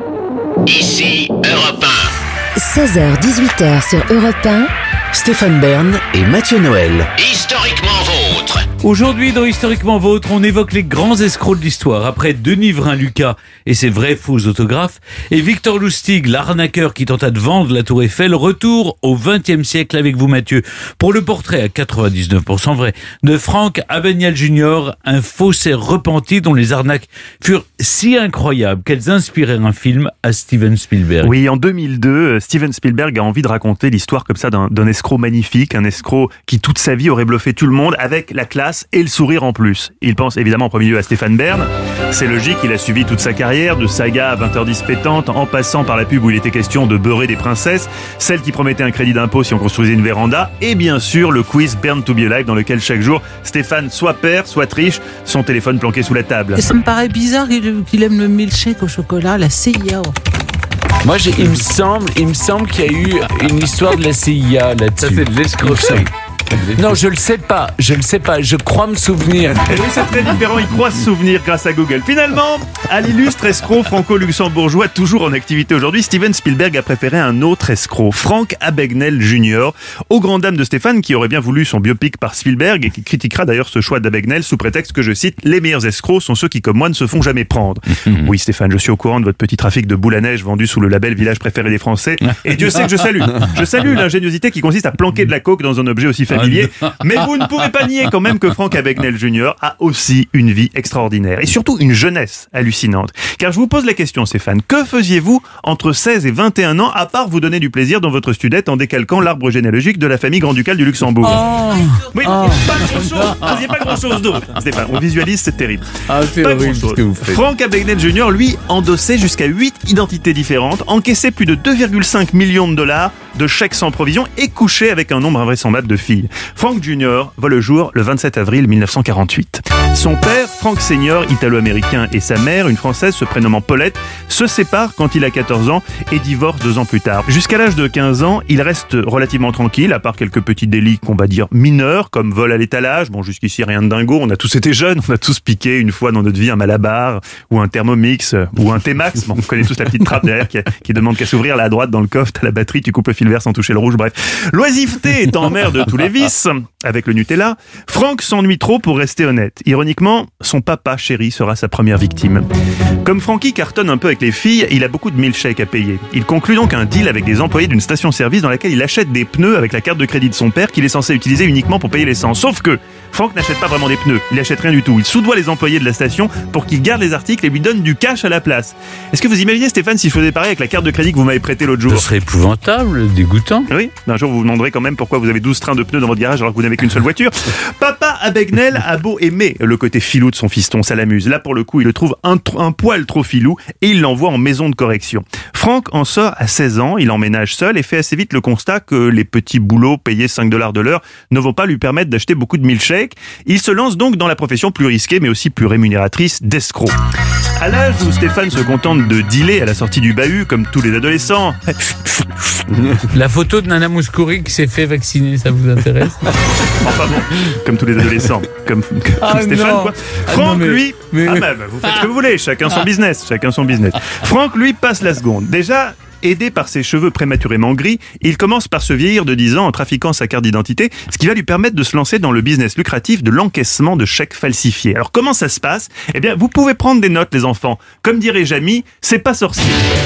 Ici Europe un. seize heures dix-huit heures sur Europe un. Stéphane Bern et Mathieu Noël. Historiquement vôtre. Aujourd'hui, dans Historiquement Vôtre, on évoque les grands escrocs de l'histoire. Après Denis Vrain-Lucas et ses vrais faux autographes, et Victor Lustig, l'arnaqueur qui tenta de vendre la Tour Eiffel, retour au vingtième siècle avec vous, Mathieu, pour le portrait à quatre-vingt-dix-neuf pour cent vrai de Franck Abagnale junior, un faussaire repenti dont les arnaques furent si incroyables qu'elles inspirèrent un film à Steven Spielberg. Oui, en deux mille deux, Steven Spielberg a envie de raconter l'histoire comme ça d'un, d'un escroc magnifique, un escroc qui toute sa vie aurait bluffé tout le monde avec la classe et le sourire en plus. Il pense évidemment en premier lieu à Stéphane Bern. C'est logique, il a suivi toute sa carrière, de Saga à vingt heures dix pétantes, en passant par la pub où il était question de beurrer des princesses, celle qui promettait un crédit d'impôt si on construisait une véranda, et bien sûr le quiz Born to be Alive dans lequel chaque jour Stéphane soit perd, soit triche, son téléphone planqué sous la table. Et ça me paraît bizarre qu'il, qu'il aime le milkshake au chocolat, la C I A. Moi, j'ai, il me semble, il me semble qu'il y a eu une histoire de la C I A là-dessus. Ça, c'est de l'escroquerie. Non, je le sais pas, je le sais pas, je crois me souvenir. Et oui, c'est très différent, il croit se souvenir grâce à Google. Finalement, à l'illustre escroc franco-luxembourgeois toujours en activité aujourd'hui, Steven Spielberg a préféré un autre escroc, Frank Abagnale junior, aux grandes dames de Stéphane qui aurait bien voulu son biopic par Spielberg et qui critiquera d'ailleurs ce choix d'Abagnale sous prétexte que, je cite, les meilleurs escrocs sont ceux qui, comme moi, ne se font jamais prendre. Oui, Stéphane, je suis au courant de votre petit trafic de boules à neige vendu sous le label Village préféré des Français et Dieu sait que je salue. Je salue l'ingéniosité qui consiste à planquer de la coke dans un objet aussi familier. Mais vous ne pouvez pas nier quand même que Frank Abagnale junior a aussi une vie extraordinaire et surtout une jeunesse hallucinante. Car je vous pose la question, Stéphane, que faisiez-vous entre seize et vingt et un ans à part vous donner du plaisir dans votre studette en décalquant l'arbre généalogique de la famille grand-ducale du Luxembourg? Oh, Oui, oh. pas grand-chose, vous n'aviez pas grand-chose d'autre. Stéphane, on visualise, c'est terrible. Ah, c'est Pas horrible ce grand-chose. que vous faites. Frank Abagnale junior, lui, endossait jusqu'à huit identités différentes, encaissait plus de deux virgule cinq millions de dollars de chèques sans provision et couchait avec un nombre invraisemblable de filles. Frank junior voit le jour le vingt-sept avril mille neuf cent quarante-huit. Son père, Frank senior, italo-américain, et sa mère, une française se prénommant Paulette, se séparent quand il a quatorze ans et divorcent deux ans plus tard. Jusqu'à l'âge de quinze ans, il reste relativement tranquille, à part quelques petits délits qu'on va dire mineurs, comme vol à l'étalage. Bon, jusqu'ici, rien de dingo. On a tous été jeunes, on a tous piqué une fois dans notre vie un Malabar, ou un Thermomix, ou un T-Max. Bon, on connaît tous la petite trappe derrière qui, qui demande qu'à s'ouvrir là à droite dans le coffre, t'as la batterie, tu coupes le fil vert sans toucher le rouge, bref. L'oisiveté étant mère de tous les vices, avec le Nutella, Frank s'ennuie trop pour rester honnête. Ironiquement, son papa chéri sera sa première victime. Comme Frankie cartonne un peu avec les filles, il a beaucoup de milkshakes à payer. Il conclut donc un deal avec des employés d'une station-service dans laquelle il achète des pneus avec la carte de crédit de son père qu'il est censé utiliser uniquement pour payer l'essence. Sauf que Frank n'achète pas vraiment des pneus, il achète rien du tout. Il soudoie les employés de la station pour qu'ils gardent les articles et lui donnent du cash à la place. Est-ce que vous imaginez, Stéphane, si je faisais pareil avec la carte de crédit que vous m'avez prêtée l'autre jour? Ce serait épouvantable, dégoûtant. Oui, un jour vous vous demanderez quand même pourquoi vous avez douze trains de pneus dans votre garage alors que vous n'avez qu'une seule voiture. Papa Abagnale a beau aimer le côté filou de son fiston, ça l'amuse. Là pour le coup, il le trouve un, un poil trop filou et il l'envoie en maison de correction. Frank en sort à seize ans, il emménage seul et fait assez vite le constat que les petits boulots payés cinq dollars de l'heure ne vont pas lui permettre d'acheter beaucoup de milkshakes. Il se lance donc dans la profession plus risquée mais aussi plus rémunératrice d'escroc. À l'âge où Stéphane se contente de dealer à la sortie du bahut comme tous les adolescents. La photo de Nana Mouskouri qui s'est fait vacciner, ça vous intéresse? Enfin bon, comme tous les adolescents, comme, comme Ah Stéphane non. quoi. Ah Franck non, mais- lui, mais- ah bah, bah, vous faites ce que vous voulez, chacun son business, chacun son business. Franck lui passe la seconde. Déjà, aidé par ses cheveux prématurément gris, il commence par se vieillir de dix ans en trafiquant sa carte d'identité, ce qui va lui permettre de se lancer dans le business lucratif de l'encaissement de chèques falsifiés. Alors comment ça se passe? Eh bien, vous pouvez prendre des notes les enfants. Comme dirait Jamy, c'est pas sorcier.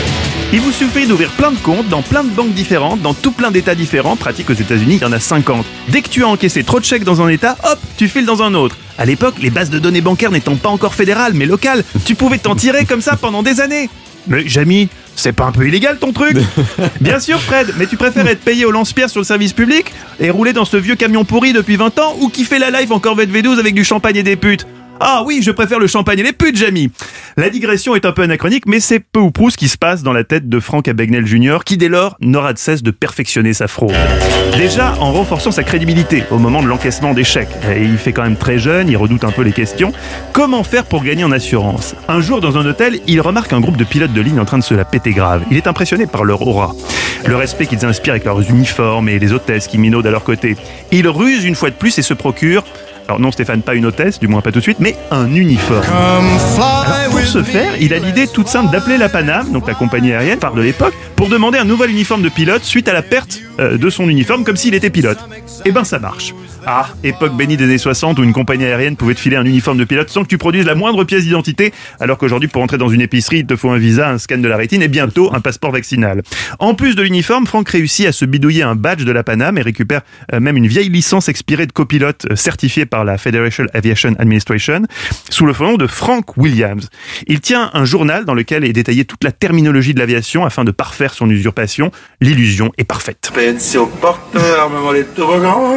Il vous suffit d'ouvrir plein de comptes dans plein de banques différentes, dans tout plein d'états différents. Pratique aux États-Unis, il y en a cinquante. Dès que tu as encaissé trop de chèques dans un état, hop, tu files dans un autre. À l'époque, les bases de données bancaires n'étant pas encore fédérales, mais locales, tu pouvais t'en tirer comme ça pendant des années. Mais Jamy, c'est pas un peu illégal ton truc? Bien sûr Fred, mais tu préfères être payé au lance-pierre sur le service public et rouler dans ce vieux camion pourri depuis vingt ans ou kiffer la life en Corvette V douze avec du champagne et des putes? Ah oui, je préfère le champagne et les putes, Jamy. La digression est un peu anachronique, mais c'est peu ou prou ce qui se passe dans la tête de Frank Abagnale junior, qui dès lors n'aura de cesse de perfectionner sa fraude. Déjà en renforçant sa crédibilité au moment de l'encaissement des chèques. Et il fait quand même très jeune, il redoute un peu les questions. Comment faire pour gagner en assurance? Un jour, dans un hôtel, il remarque un groupe de pilotes de ligne en train de se la péter grave. Il est impressionné par leur aura, le respect qu'ils inspirent avec leurs uniformes et les hôtesses qui minaudent à leur côté. Il ruse une fois de plus et se procure... Alors non Stéphane, pas une hôtesse, du moins pas tout de suite, mais un uniforme. Alors, pour ce faire, il a l'idée toute simple d'appeler la Paname, donc la compagnie aérienne phare de l'époque, pour demander un nouvel uniforme de pilote suite à la perte euh, de son uniforme, comme s'il était pilote. Et ben ça marche. Ah, époque bénie des années soixante où une compagnie aérienne pouvait te filer un uniforme de pilote sans que tu produises la moindre pièce d'identité, alors qu'aujourd'hui pour entrer dans une épicerie, il te faut un visa, un scan de la rétine et bientôt un passeport vaccinal. En plus de l'uniforme, Frank réussit à se bidouiller un badge de la Paname et récupère euh, même une vieille licence expirée de copilote euh, certifiée par la Federal Aviation Administration sous le nom de Frank Williams. Il tient un journal dans lequel est détaillée toute la terminologie de l'aviation afin de parfaire son usurpation. L'illusion est parfaite. Pension porteur, armement les toboggans.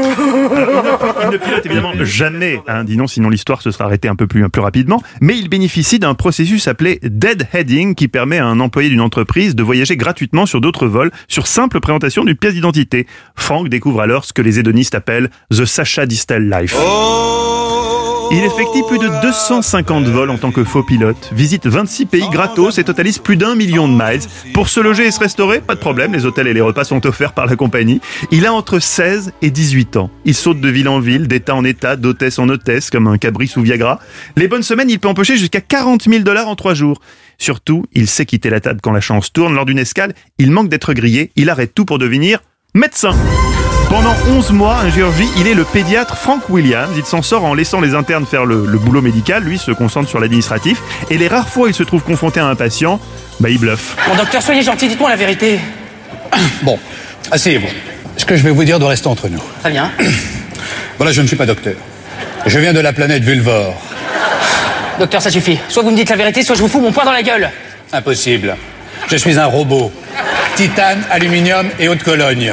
Il ne pilote évidemment jamais, hein, dis non, sinon l'histoire se sera arrêtée un peu plus, un peu rapidement, mais il bénéficie d'un processus appelé deadheading qui permet à un employé d'une entreprise de voyager gratuitement sur d'autres vols sur simple présentation d'une pièce d'identité. Frank découvre alors ce que les hédonistes appellent the Sacha Distel life. Oh, Il effectue plus de deux cent cinquante vols en tant que faux pilote, visite vingt-six pays gratos et totalise plus d'un million de miles. Pour se loger et se restaurer, pas de problème, les hôtels et les repas sont offerts par la compagnie. Il a entre seize et dix-huit ans. Il saute de ville en ville, d'état en état, d'hôtesse en hôtesse, comme un cabri sous Viagra. Les bonnes semaines, il peut empocher jusqu'à quarante mille dollars en trois jours. Surtout, il sait quitter la table quand la chance tourne. Lors d'une escale, il manque d'être grillé, il arrête tout pour devenir médecin. Pendant onze mois, en Géorgie, il est le pédiatre Frank Williams. Il s'en sort en laissant les internes faire le, le boulot médical. Lui se concentre sur l'administratif. Et les rares fois où il se trouve confronté à un patient, bah il bluffe. Bon docteur, soyez gentil, dites-moi la vérité. Bon, asseyez-vous. Ce que je vais vous dire doit rester entre nous. Très bien. Voilà, je ne suis pas docteur. Je viens de la planète Vulvor. Docteur, ça suffit. Soit vous me dites la vérité, soit je vous fous mon poing dans la gueule. Impossible. Je suis un robot. Titane, aluminium et haute Cologne.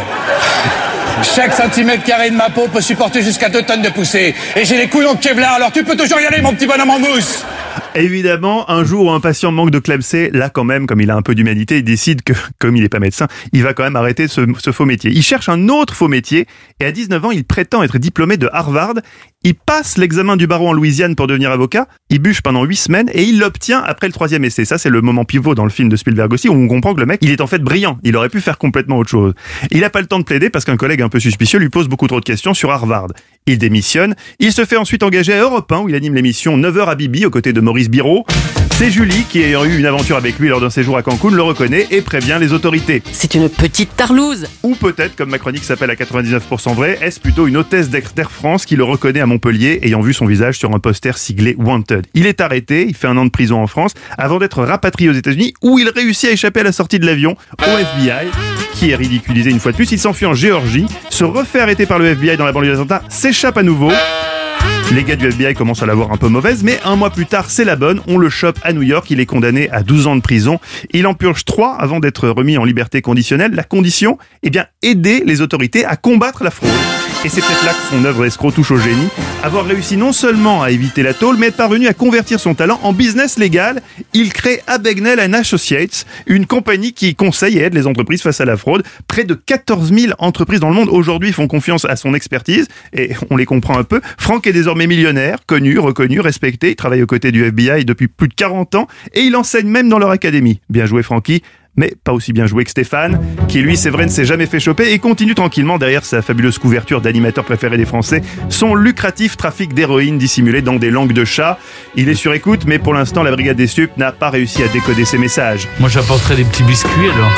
Chaque centimètre carré de ma peau peut supporter jusqu'à deux tonnes de poussée. Et j'ai les couilles en Kevlar, alors tu peux toujours y aller, mon petit bonhomme en mousse. Évidemment, un jour où un patient manque de clepsé, là quand même, comme il a un peu d'humanité, il décide que, comme il n'est pas médecin, il va quand même arrêter ce, ce faux métier. Il cherche un autre faux métier et à dix-neuf ans, il prétend être diplômé de Harvard. Il passe l'examen du barreau en Louisiane pour devenir avocat. Il bûche pendant huit semaines et il l'obtient après le troisième essai. Ça, c'est le moment pivot dans le film de Spielberg aussi, où on comprend que le mec, il est en fait brillant. Il aurait pu faire complètement autre chose. Il n'a pas le temps de plaider parce qu'un collègue un peu suspicieux lui pose beaucoup trop de questions sur Harvard. Il démissionne. Il se fait ensuite engager à Europe un, où il anime l'émission neuf heures à Bibi, aux côtés de Maurice Biraud. C'est Julie, qui ayant eu une aventure avec lui lors d'un séjour à Cancun, le reconnaît et prévient les autorités. C'est une petite tarlouse. Ou peut-être, comme ma chronique s'appelle à quatre-vingt-dix-neuf pour cent vrai, est-ce plutôt une hôtesse d'Air France qui le reconnaît à Montpellier, ayant vu son visage sur un poster siglé Wanted. Il est arrêté, il fait un an de prison en France, avant d'être rapatrié aux États-Unis, où il réussit à échapper à la sortie de l'avion au F B I, qui est ridiculisé une fois de plus. Il s'enfuit en Géorgie, se refait arrêter par le F B I dans la banlieue d'Atlanta, s'échappe à nouveau. Les gars du F B I commencent à l'avoir un peu mauvaise, mais un mois plus tard, c'est la bonne. On le chope à New York. Il est condamné à douze ans de prison. Il en purge trois avant d'être remis en liberté conditionnelle. La condition, eh bien, aider les autorités à combattre la fraude. Et c'est peut-être là que son œuvre escroc touche au génie. Avoir réussi non seulement à éviter la tôle, mais être parvenu à convertir son talent en business légal. Il crée Abagnale and Associates, une compagnie qui conseille et aide les entreprises face à la fraude. Près de quatorze mille entreprises dans le monde aujourd'hui font confiance à son expertise. Et on les comprend un peu. Frank est désormais millionnaire, connu, reconnu, respecté. Il travaille aux côtés du F B I depuis plus de quarante ans. Et il enseigne même dans leur académie. Bien joué, Frankie. Mais pas aussi bien joué que Stéphane, qui lui, c'est vrai, ne s'est jamais fait choper et continue tranquillement derrière sa fabuleuse couverture d'animateur préféré des Français, son lucratif trafic d'héroïne dissimulé dans des langues de chat. Il est sur écoute, mais pour l'instant, la brigade des stupes n'a pas réussi à décoder ses messages. Moi, j'apporterai des petits biscuits, alors.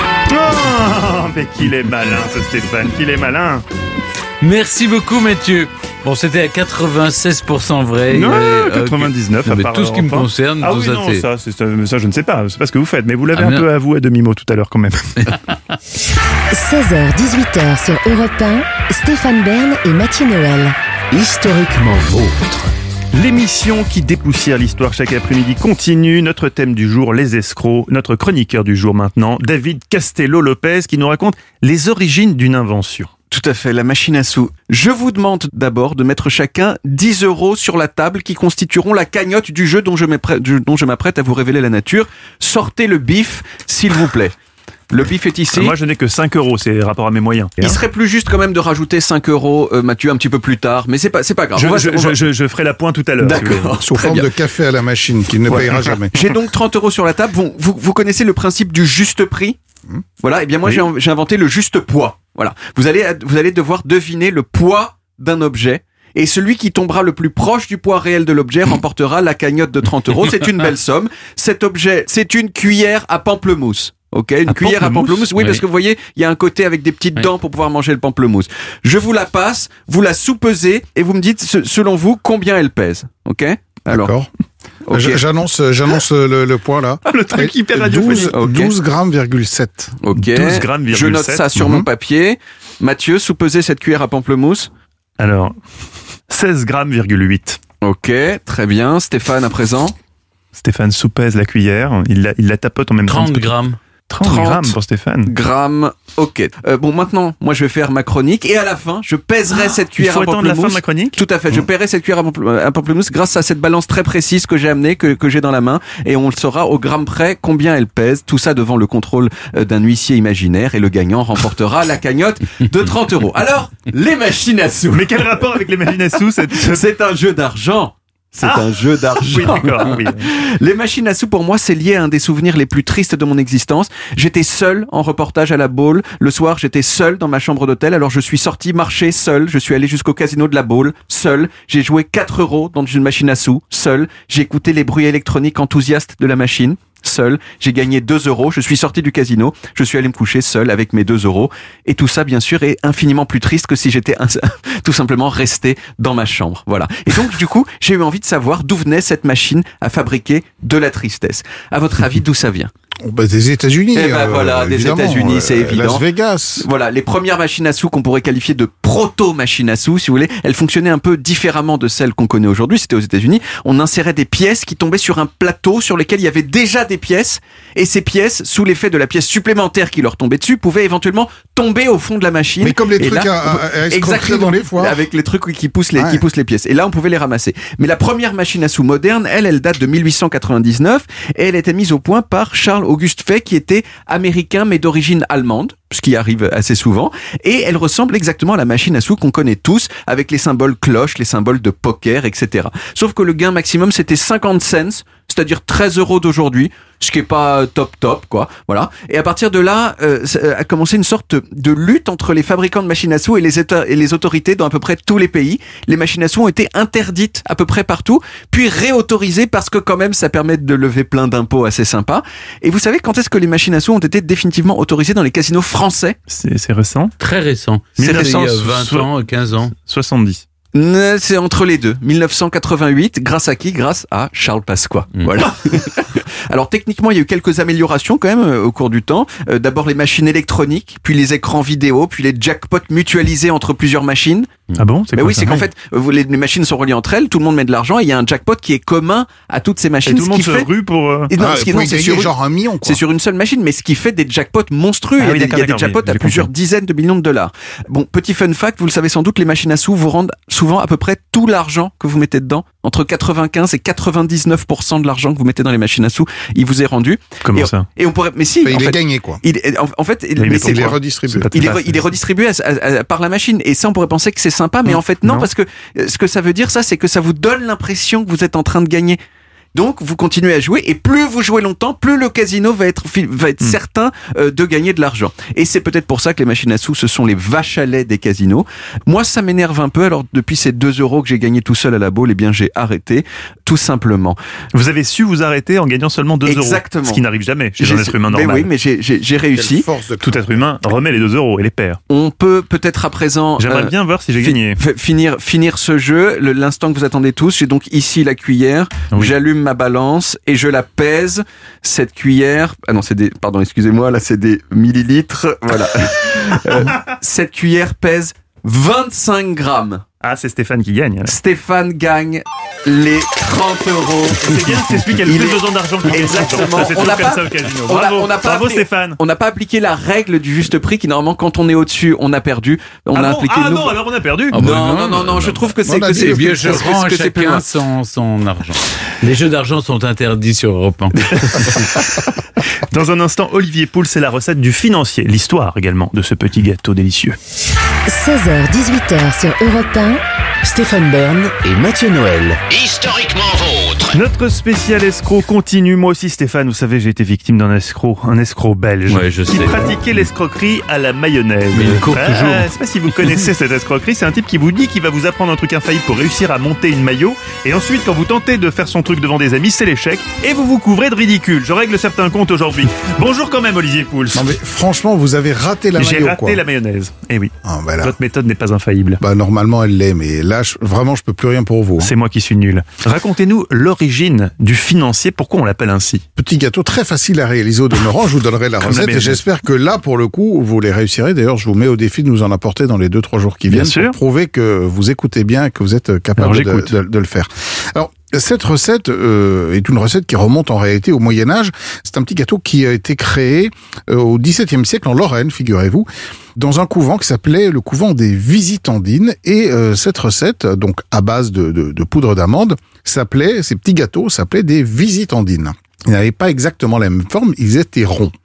Oh, mais qu'il est malin, ce Stéphane, qu'il est malin. Merci beaucoup, Mathieu. Bon, c'était à quatre-vingt-seize pour cent vrai. Non, euh, quatre-vingt-dix-neuf. Okay. Non, mais tout ce qui me concerne, ah tout oui, ça, non, c'est... ça, c'est, ça, je ne sais pas. C'est pas ce que vous faites, mais vous l'avez ah, un non. peu avoué à demi-mot tout à l'heure, quand même. seize heures dix-huit heures sur Europe un, Stéphane Bern et Mathieu Noël. Historiquement vôtre. L'émission qui dépoussière l'histoire chaque après-midi continue. Notre thème du jour, les escrocs. Notre chroniqueur du jour maintenant, David Castello-Lopez, qui nous raconte les origines d'une invention. Tout à fait, la machine à sous. Je vous demande d'abord de mettre chacun dix euros sur la table qui constitueront la cagnotte du jeu dont je m'apprête, dont je m'apprête à vous révéler la nature. Sortez le bif, s'il vous plaît. Le bif est ici. Ah, moi, je n'ai que cinq euros, c'est rapport à mes moyens. Il serait plus juste quand même de rajouter cinq euros, euh, Mathieu, un petit peu plus tard, mais c'est pas, c'est pas grave. Je, on va, je, on va... je, je ferai la pointe tout à l'heure. D'accord. Sous forme de café à la machine, qu'il ne ouais. payera jamais. J'ai donc trente euros sur la table. Vous, vous, vous connaissez le principe du juste prix? Mmh. Voilà. Et bien moi, oui. j'ai, j'ai inventé le juste poids. Voilà. Vous allez, vous allez devoir deviner le poids d'un objet. Et celui qui tombera le plus proche du poids réel de l'objet remportera la cagnotte de trente euros. C'est une belle somme. Cet objet, c'est une cuillère à pamplemousse. Ok, une à cuillère pamplemousse. à pamplemousse. Oui, oui, parce que vous voyez, il y a un côté avec des petites oui. dents pour pouvoir manger le pamplemousse. Je vous la passe, vous la soupesez et vous me dites, selon vous, combien elle pèse. Ok? Alors. D'accord. Okay. J'annonce, j'annonce le, le poids là. Le truc hyper radiophonique. douze grammes virgule sept. Ok. douze grammes virgule sept. Je note ça sur mm-hmm. mon papier. Mathieu, soupesez cette cuillère à pamplemousse. Alors, seize grammes virgule huit. Ok, très bien. Stéphane, à présent. Stéphane soupèse la cuillère. Il la, il la tapote en même temps. trente grammes. trente grammes pour Stéphane. Grammes, ok. Euh, bon, maintenant, moi, je vais faire ma chronique et à la fin, je pèserai ah, cette cuillère à pamplemousse. Il faut attendre la fin de ma chronique. Tout à fait. Mmh. Je pèserai cette cuillère à pamplemousse grâce à cette balance très précise que j'ai amenée, que, que j'ai dans la main, et on le saura au gramme près combien elle pèse. Tout ça devant le contrôle d'un huissier imaginaire, et le gagnant remportera la cagnotte de trente euros. Alors, les machines à sous. Mais quel rapport avec les machines à sous cette... C'est un jeu d'argent. C'est Ah. un jeu d'argent. Oui, d'accord, oui. Les machines à sous, pour moi, c'est lié à un des souvenirs les plus tristes de mon existence. J'étais seul en reportage à la Baule. Le soir, j'étais seul dans ma chambre d'hôtel. Alors, je suis sorti marcher seul. Je suis allé jusqu'au casino de la Baule, seul. J'ai joué quatre euros dans une machine à sous, seul. J'ai écouté les bruits électroniques enthousiastes de la machine, seul. J'ai gagné deux euros. Je suis sorti du casino. Je suis allé me coucher seul avec mes deux euros. Et tout ça, bien sûr, est infiniment plus triste que si j'étais un- tout simplement resté dans ma chambre. Voilà. Et donc, du coup, j'ai eu envie de savoir d'où venait cette machine à fabriquer de la tristesse. À votre avis, d'où ça vient? Oh, bah, des États-Unis. Eh ben euh, voilà, des évidemment. États-Unis, c'est Euh, évident. Las Vegas. Voilà, les premières machines à sous qu'on pourrait qualifier de proto-machines à sous, si vous voulez, elles fonctionnaient un peu différemment de celles qu'on connaît aujourd'hui. C'était aux États-Unis. On insérait des pièces qui tombaient sur un plateau sur lesquels il y avait déjà des pièces. Et ces pièces, sous l'effet de la pièce supplémentaire qui leur tombait dessus, pouvaient éventuellement tomber au fond de la machine. Mais comme les Et trucs là, à, à, à escroquerie exactement, dans les foires. avec les trucs qui poussent les, Ouais. qui poussent les pièces. Et là, on pouvait les ramasser. Mais la première machine à sous moderne, elle, elle date de mille huit cent quatre-vingt-dix-neuf et elle était mise au point par Charles Auguste Fay, qui était américain mais d'origine allemande, ce qui arrive assez souvent. Et elle ressemble exactement à la machine à sous qu'on connaît tous, avec les symboles cloches, les symboles de poker, et cetera. Sauf que le gain maximum, c'était cinquante cents, c'est-à-dire treize euros d'aujourd'hui, ce qui est pas top top, quoi. Voilà. Et à partir de là, euh, a commencé une sorte de lutte entre les fabricants de machines à sous et les, éta- et les autorités dans à peu près tous les pays. Les machines à sous ont été interdites à peu près partout, puis réautorisées parce que quand même ça permet de lever plein d'impôts assez sympas. Et vous savez quand est-ce que les machines à sous ont été définitivement autorisées dans les casinos français? C'est c'est récent. Très récent. C'est C'est récent. il y a vingt ans, quinze ans. soixante-dix. Euh, C'est entre les deux. mille neuf cent quatre-vingt-huit, grâce à qui? Grâce à Charles Pasqua. Mm. Voilà. Alors techniquement, il y a eu quelques améliorations quand même euh, au cours du temps. Euh, D'abord les machines électroniques, puis les écrans vidéo, puis les jackpots mutualisés entre plusieurs machines. Ah bon? C'est Mais quoi, oui, ça? c'est qu'en fait, euh, vous- les, les machines sont reliées entre elles, tout le monde met de l'argent et il y a un jackpot qui est commun à toutes ces Et machines. tout le ce monde qui se fait... rue pour. euh, Et non, Ah, ce qui- pour non, y c'est gagner sur une- genre un million, quoi. c'est sur une seule machine, mais ce qui fait des jackpots monstrueux. Ah il y a oui, des, il y a d'accord, des d'accord, jackpots j'ai- à j'ai plusieurs compris. dizaines de millions de dollars. Bon, petit fun fact, vous le savez sans doute, les machines à sous vous rendent souvent à peu près tout l'argent que vous mettez dedans. Entre quatre-vingt-quinze et quatre-vingt-dix-neuf pour cent de l'argent que vous mettez dans les machines à sous, il vous est rendu. Comment et, ça? Et on pourrait, mais si, Enfin, en il est fait, gagné, quoi. il est- en, en fait, Mais mais mais c'est Il est pourquoi? redistribué. C'est pas très il est, facile. il est redistribué à- à- à- par la machine et ça on pourrait penser que c'est sympa mais Non. en fait non, Non. parce que euh, ce que ça veut dire ça c'est que ça vous donne l'impression que vous êtes en train de gagner. Donc vous continuez à jouer et plus vous jouez longtemps, plus le casino va être fi- va être Mm. certain euh, de gagner de l'argent. Et c'est peut-être pour ça que les machines à sous ce sont les vaches à lait des casinos. Moi ça m'énerve un peu. Alors depuis ces deux euros que j'ai gagné tout seul à la Baule, eh bien j'ai arrêté tout simplement. Vous avez su vous arrêter en gagnant seulement deux euros. Exactement. Ce qui n'arrive jamais chez J'ai- un être humain mais normal. oui, mais j'ai j'ai- j'ai réussi. Force de Tout être humain remet les deux euros et les perd. On peut peut-être à présent. J'aimerais euh, bien voir si j'ai Fi- gagné. f- Finir, finir ce jeu, le- l'instant que vous attendez tous. J'ai donc ici la cuillère, Oui. j'allume ma balance et je la pèse. Cette cuillère, ah non, c'est des, pardon, excusez-moi, là c'est des millilitres. Voilà. Euh, cette cuillère pèse vingt-cinq grammes. Ah, c'est Stéphane qui gagne. là. Stéphane gagne les trente euros. C'est bien, c'est celui qui a le Il plus est- besoin d'argent qui gagne. Exactement. Ça, c'est On toujours n'a comme pas- ça au casino. on a- Bravo, on n'a pas bravo appris- Stéphane. On n'a pas appliqué la règle du juste prix qui normalement quand on est au-dessus, on a perdu. On ah a bon appliqué ah une non, nouveau- alors on a perdu. Ah bah non, non, non, non, je trouve que c'est On a que dit c'est le Eh bien, je que c'est- rends à que c'est plus chacun loin. son, son argent. Les jeux d'argent sont interdits sur Europe un. Dans un instant, Olivier Pouls, c'est la recette du financier. L'histoire également de ce petit gâteau délicieux. seize heures dix-huit heures sur Europe un. Stéphane Bern et Mathieu Noël. Historiquement vôtre. Notre spécial escroc continue. Moi aussi, Stéphane, vous savez, j'ai été victime d'un escroc, un escroc belge, Ouais, je qui sais. pratiquait l'escroquerie à la mayonnaise. Mais il court Ah, toujours. Je sais pas si vous connaissez cette escroquerie. C'est un type qui vous dit qu'il va vous apprendre un truc infaillible pour réussir à monter une maillot. Et ensuite, quand vous tentez de faire son truc devant des amis, c'est l'échec. Et vous vous couvrez de ridicule. Je règle certains comptes aujourd'hui. Bonjour quand même, Olivier Pouls. Non mais franchement, vous avez raté la J'ai maillot, raté quoi. la mayonnaise. Eh oui. Ah, bah là. Votre méthode n'est pas infaillible. Bah normalement elle l'est, mais là je- vraiment je peux plus rien pour vous. hein. C'est moi qui suis nul. Racontez-nous l'origine du financier. Pourquoi on l'appelle ainsi? Petit gâteau très facile à réaliser au demeurant. Je vous donnerai la Comme la recette et mayonnaise. j'espère que là pour le coup vous les réussirez. D'ailleurs je vous mets au défi de nous en apporter dans les deux trois jours qui Bien viennent sûr. pour prouver que vous écoutez bien et que vous êtes Alors, capable de, j'écoute. de- de le faire. Alors cette recette euh, est une recette qui remonte en réalité au Moyen Âge. C'est un petit gâteau qui a été créé euh, au XVIIe siècle en Lorraine, figurez-vous, dans un couvent qui s'appelait le couvent des Visitandines. Et euh, cette recette, donc à base de, de, de poudre d'amande, s'appelait, ces petits gâteaux s'appelaient des Visitandines. Ils n'avaient pas exactement la même forme, ils étaient ronds.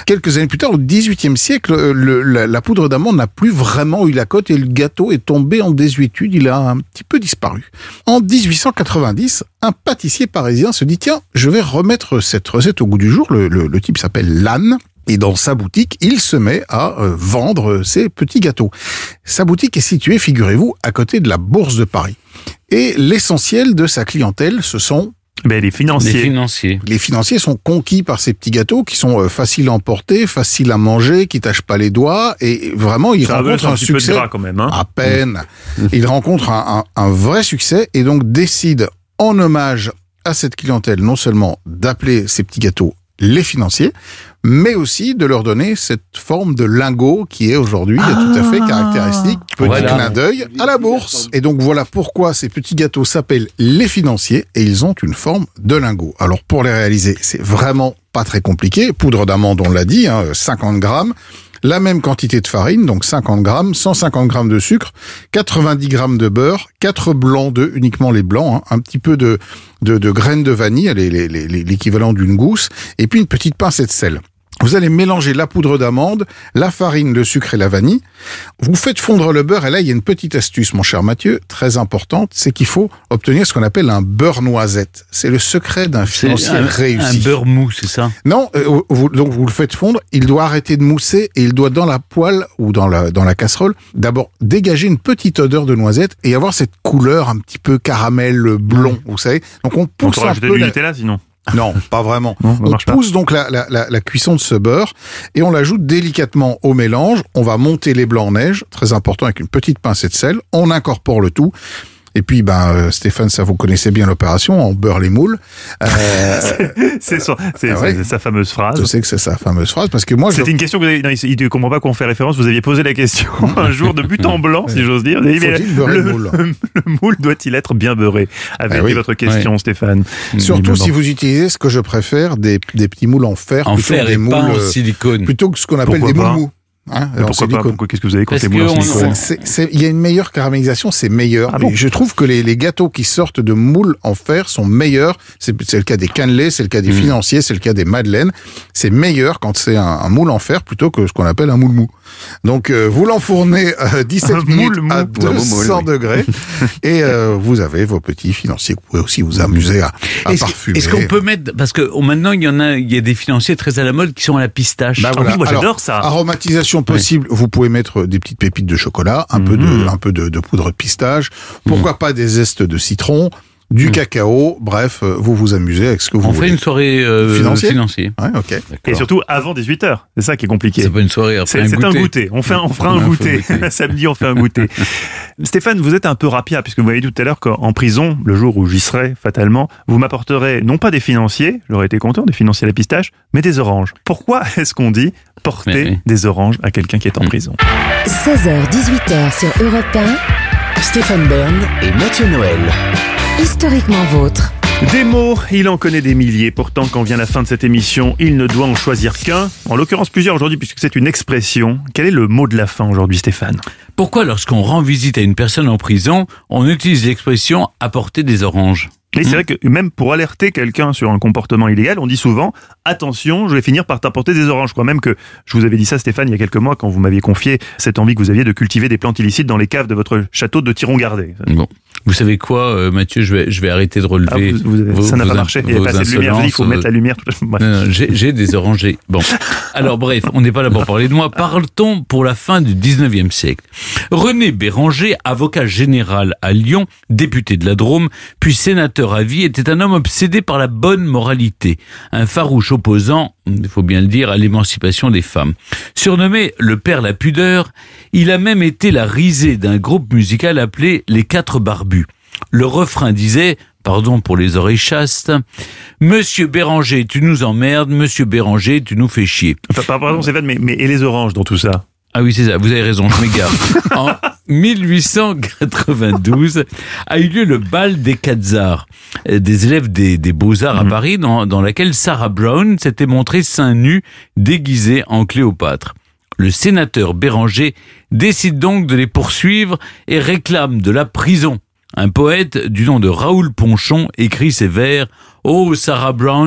Quelques années plus tard, au dix-huitième siècle, le, la, la poudre d'amande n'a plus vraiment eu la cote et le gâteau est tombé en désuétude. Il a un petit peu disparu. En dix-huit cent quatre-vingt-dix, un pâtissier parisien se dit, tiens, je vais remettre cette recette au goût du jour. Le, le, le type s'appelle Lannes. Et dans sa boutique, il se met à euh, vendre ses petits gâteaux. Sa boutique est située, figurez-vous, à côté de la Bourse de Paris. Et l'essentiel de sa clientèle, ce sont ben, les financiers. Les financiers. Les financiers sont conquis par ces petits gâteaux qui sont euh, faciles à emporter, faciles à manger, qui tâchent pas les doigts. Et vraiment, ils rencontrent un, un succès. Gras quand même, hein. À peine. Mmh. Ils rencontrent un, un, un vrai succès et donc décident, en hommage à cette clientèle, non seulement d'appeler ces petits gâteaux les financiers, mais aussi de leur donner cette forme de lingot qui est aujourd'hui ah, tout à fait caractéristique, petit voilà. clin d'œil à la bourse. Et donc voilà pourquoi ces petits gâteaux s'appellent les financiers et ils ont une forme de lingot. Alors pour les réaliser, c'est vraiment pas très compliqué. Poudre d'amande, on l'a dit, hein, cinquante grammes. La même quantité de farine, donc cinquante grammes, cent cinquante grammes de sucre, quatre-vingt-dix grammes de beurre, quatre blancs d'œufs, uniquement les blancs, hein, un petit peu de, de, de graines de vanille, les, les, les, l'équivalent d'une gousse, et puis une petite pincée de sel. Vous allez mélanger la poudre d'amande, la farine, le sucre et la vanille. Vous faites fondre le beurre et là, il y a une petite astuce, mon cher Mathieu, très importante, c'est qu'il faut obtenir ce qu'on appelle un beurre noisette. C'est le secret d'un financier un, réussi. Un beurre mou, c'est ça? Non, euh, vous, donc vous le faites fondre, il doit arrêter de mousser et il doit dans la poêle ou dans la, dans la casserole, d'abord dégager une petite odeur de noisette et avoir cette couleur un petit peu caramel blond, vous savez. Donc on pousse on un peu... du Nutella sinon. Non, pas vraiment. Non, on pousse pas. donc la, la, la, la cuisson de ce beurre et on l'ajoute délicatement au mélange. On va monter les blancs en neige, très important, avec une petite pincée de sel. On incorpore le tout. Et puis, ben, euh, Stéphane, ça vous connaissez bien l'opération, on beurre les moules. Euh, c'est, c'est, son, c'est, ah ouais. c'est sa fameuse phrase. Je sais que c'est sa fameuse phrase parce que moi. C'était je... une question que vous avez, non, il ne comprend pas qu'on fait référence. Vous aviez posé la question un jour de but en blanc, si j'ose dire. Vous avez dit, mais le, le, moule le moule doit-il être bien beurré? Avait ah oui. votre question, oui. Stéphane. Surtout si vous utilisez ce que je préfère, des, des petits moules en fer, en plutôt fer que des et moules pas en silicone, plutôt que ce qu'on appelle Pourquoi des pas moules mous. Hein, pourquoi pas pourquoi, Qu'est-ce que vous avez contre les moules en silicone? Il y a une meilleure caramélisation, c'est meilleur. Ah bon? Je trouve que les, les gâteaux qui sortent de moules en fer sont meilleurs. C'est, c'est le cas des cannelés, c'est le cas des mmh. financiers, c'est le cas des madeleines. C'est meilleur quand c'est un, un moule en fer plutôt que ce qu'on appelle un moule mou. Donc euh, vous l'enfournez euh, dix-sept minutes mou, à deux cents moule, degrés oui. et euh, vous avez vos petits financiers. Vous pouvez aussi vous amuser à, à est-ce, parfumer. Est-ce qu'on peut mettre, parce que oh, maintenant il y en a, il y a des financiers très à la mode qui sont à la pistache. Bah, voilà. Ah oui, moi Alors, j'adore ça. Aromatisation possible. Oui. Vous pouvez mettre des petites pépites de chocolat, un mmh. peu de, un peu de, de poudre de pistache. Pourquoi mmh. pas des zestes de citron, du mmh. cacao. Bref, vous vous amusez avec ce que vous On voulez. On fait une soirée euh, financier. financier. Ouais, ok. D'accord. Et surtout avant dix-huit heures. C'est ça qui est compliqué. C'est pas une soirée. Après c'est un c'est goûter. un goûter. On fait, on fera un, un goûter. Samedi, on fait un goûter. Stéphane, vous êtes un peu rapia puisque vous m'avez dit tout à l'heure qu'en prison, le jour où j'y serai fatalement, vous m'apporterez non pas des financiers, j'aurais été content, des financiers à la pistache, mais des oranges. Pourquoi est-ce qu'on dit porter mais, oui. des oranges à quelqu'un qui est en mmh. prison? seize heures dix-huit heures sur Europe un. Stéphane Bern et Mathieu Noël. Historiquement vôtre. Des mots, il en connaît des milliers. Pourtant, quand vient la fin de cette émission, il ne doit en choisir qu'un. En l'occurrence, plusieurs aujourd'hui, puisque c'est une expression. Quel est le mot de la fin aujourd'hui, Stéphane? Pourquoi, lorsqu'on rend visite à une personne en prison, on utilise l'expression « apporter des oranges » ? Et c'est vrai que même pour alerter quelqu'un sur un comportement illégal, on dit souvent « Attention, je vais finir par t'apporter des oranges ». Je crois même que je vous avais dit ça, Stéphane, il y a quelques mois, quand vous m'aviez confié cette envie que vous aviez de cultiver des plantes illicites dans les caves de votre château de Thiron-Gardé. Bon. Vous savez quoi, euh, Mathieu, je vais, je vais arrêter de relever. Ah, vous, vous avez, vos, ça n'a pas marché, il n'y a pas assez de lumière, il faut mettre la lumière. Non, non, j'ai, j'ai des orangers. Bon. Alors bref, on n'est pas là pour parler de moi. Parle-t-on pour la fin du dix-neuvième siècle. René Béranger, avocat général à Lyon, député de la Drôme, puis sénateur à vie, était un homme obsédé par la bonne moralité. Un farouche opposant, il faut bien le dire, à l'émancipation des femmes. Surnommé le père la pudeur, il a même été la risée d'un groupe musical appelé les Quatre Barbus. Le refrain disait, pardon pour les oreilles chastes, « Monsieur Béranger, tu nous emmerdes, Monsieur Béranger, tu nous fais chier. » Enfin, pardon, c'est fait, mais, mais et les oranges dans tout ça? Ah oui, c'est ça, vous avez raison, je m'égare. En mille huit cent quatre-vingt-douze a eu lieu le bal des Quatre Arts, des élèves des, des Beaux-Arts à Paris, dans, dans laquelle Sarah Brown s'était montrée seins nus, déguisée en Cléopâtre. Le sénateur Béranger décide donc de les poursuivre et réclame de la prison. Un poète du nom de Raoul Ponchon écrit ces vers « Oh Sarah Brown,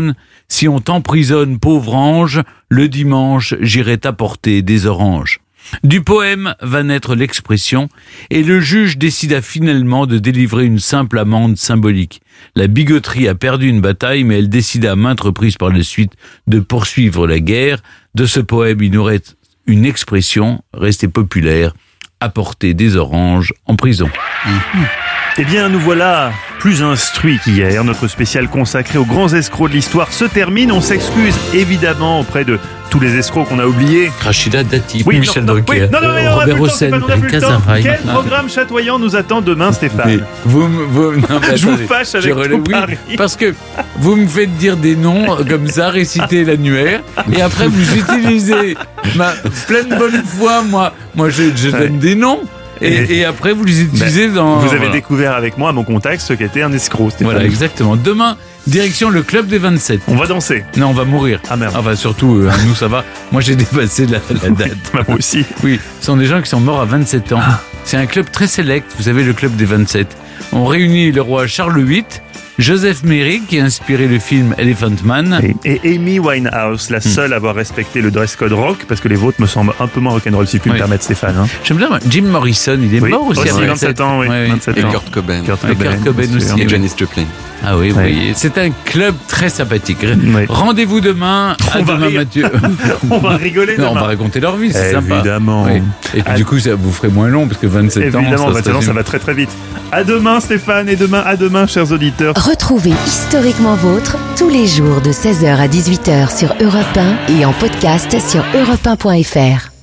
si on t'emprisonne, pauvre ange, le dimanche, j'irai t'apporter des oranges. Du poème va naître l'expression et le juge décida finalement de délivrer une simple amende symbolique. La bigoterie a perdu une bataille, mais elle décida à maintes reprises par la suite de poursuivre la guerre. De ce poème, il nous reste une expression restée populaire, apporter des oranges en prison. Mmh. Eh bien, nous voilà plus instruits qu'hier. Notre spécial consacré aux grands escrocs de l'histoire se termine. On s'excuse évidemment auprès de tous les escrocs qu'on a oubliés. Rachida Dati, oui, Michel non, non, Drucker, oui, non, non, mais on Robert Hossein, Cazaray. Quel programme chatoyant nous attend demain, Stéphane? Vous, vous, non, mais Je vous attendez, fâche avec relève, tout oui, Paris. parce que vous me faites dire des noms comme ça, réciter l'annuaire, et après vous utilisez ma pleine bonne foi. Moi, moi, je, je donne ouais. des noms. Et, et, et après, vous les utilisez ben, dans... Vous avez voilà. découvert avec moi, à mon contact, ce qu'était un escroc, Stéphane. Voilà, exactement. Demain, direction le club des vingt-sept. On va danser. Non, on va mourir. Ah merde. Enfin, surtout, euh, nous, ça va. Moi, j'ai dépassé la, la date. Moi aussi. Oui, ce sont des gens qui sont morts à vingt-sept ans. Ah. C'est un club très sélect, vous savez, le club des vingt-sept. On réunit le roi Charles huit, Joseph Merrick, qui a inspiré le film Elephant Man. Et, et Amy Winehouse, la seule à avoir respecté le dress code rock, parce que les vôtres me semblent un peu moins rock'n'roll, si tu oui. me permettre, Stéphane. Hein. J'aime bien, Jim Morrison, il est oui. mort aussi, aussi à vingt-sept ans, oui. Ouais, vingt-sept et ans. Kurt Cobain. Kurt Cobain, Cobain, Kurt Cobain aussi. Et Janis Joplin. Ah oui, vous ouais. voyez, c'est un club très sympathique. Oui. Rendez-vous demain. À on demain, va Mathieu. On va rigoler non, demain. on va raconter leur vie, c'est sympa. Évidemment. Oui. Et puis à... du coup, ça vous ferait moins long, parce que vingt-sept Évidemment, ans, Évidemment, vingt-sept ans, ça va très très vite. À demain, Stéphane, et demain, à demain, chers auditeurs. Retrouvez Historiquement Vôtre tous les jours de seize heures à dix-huit heures sur Europe un et en podcast sur europe un point f r.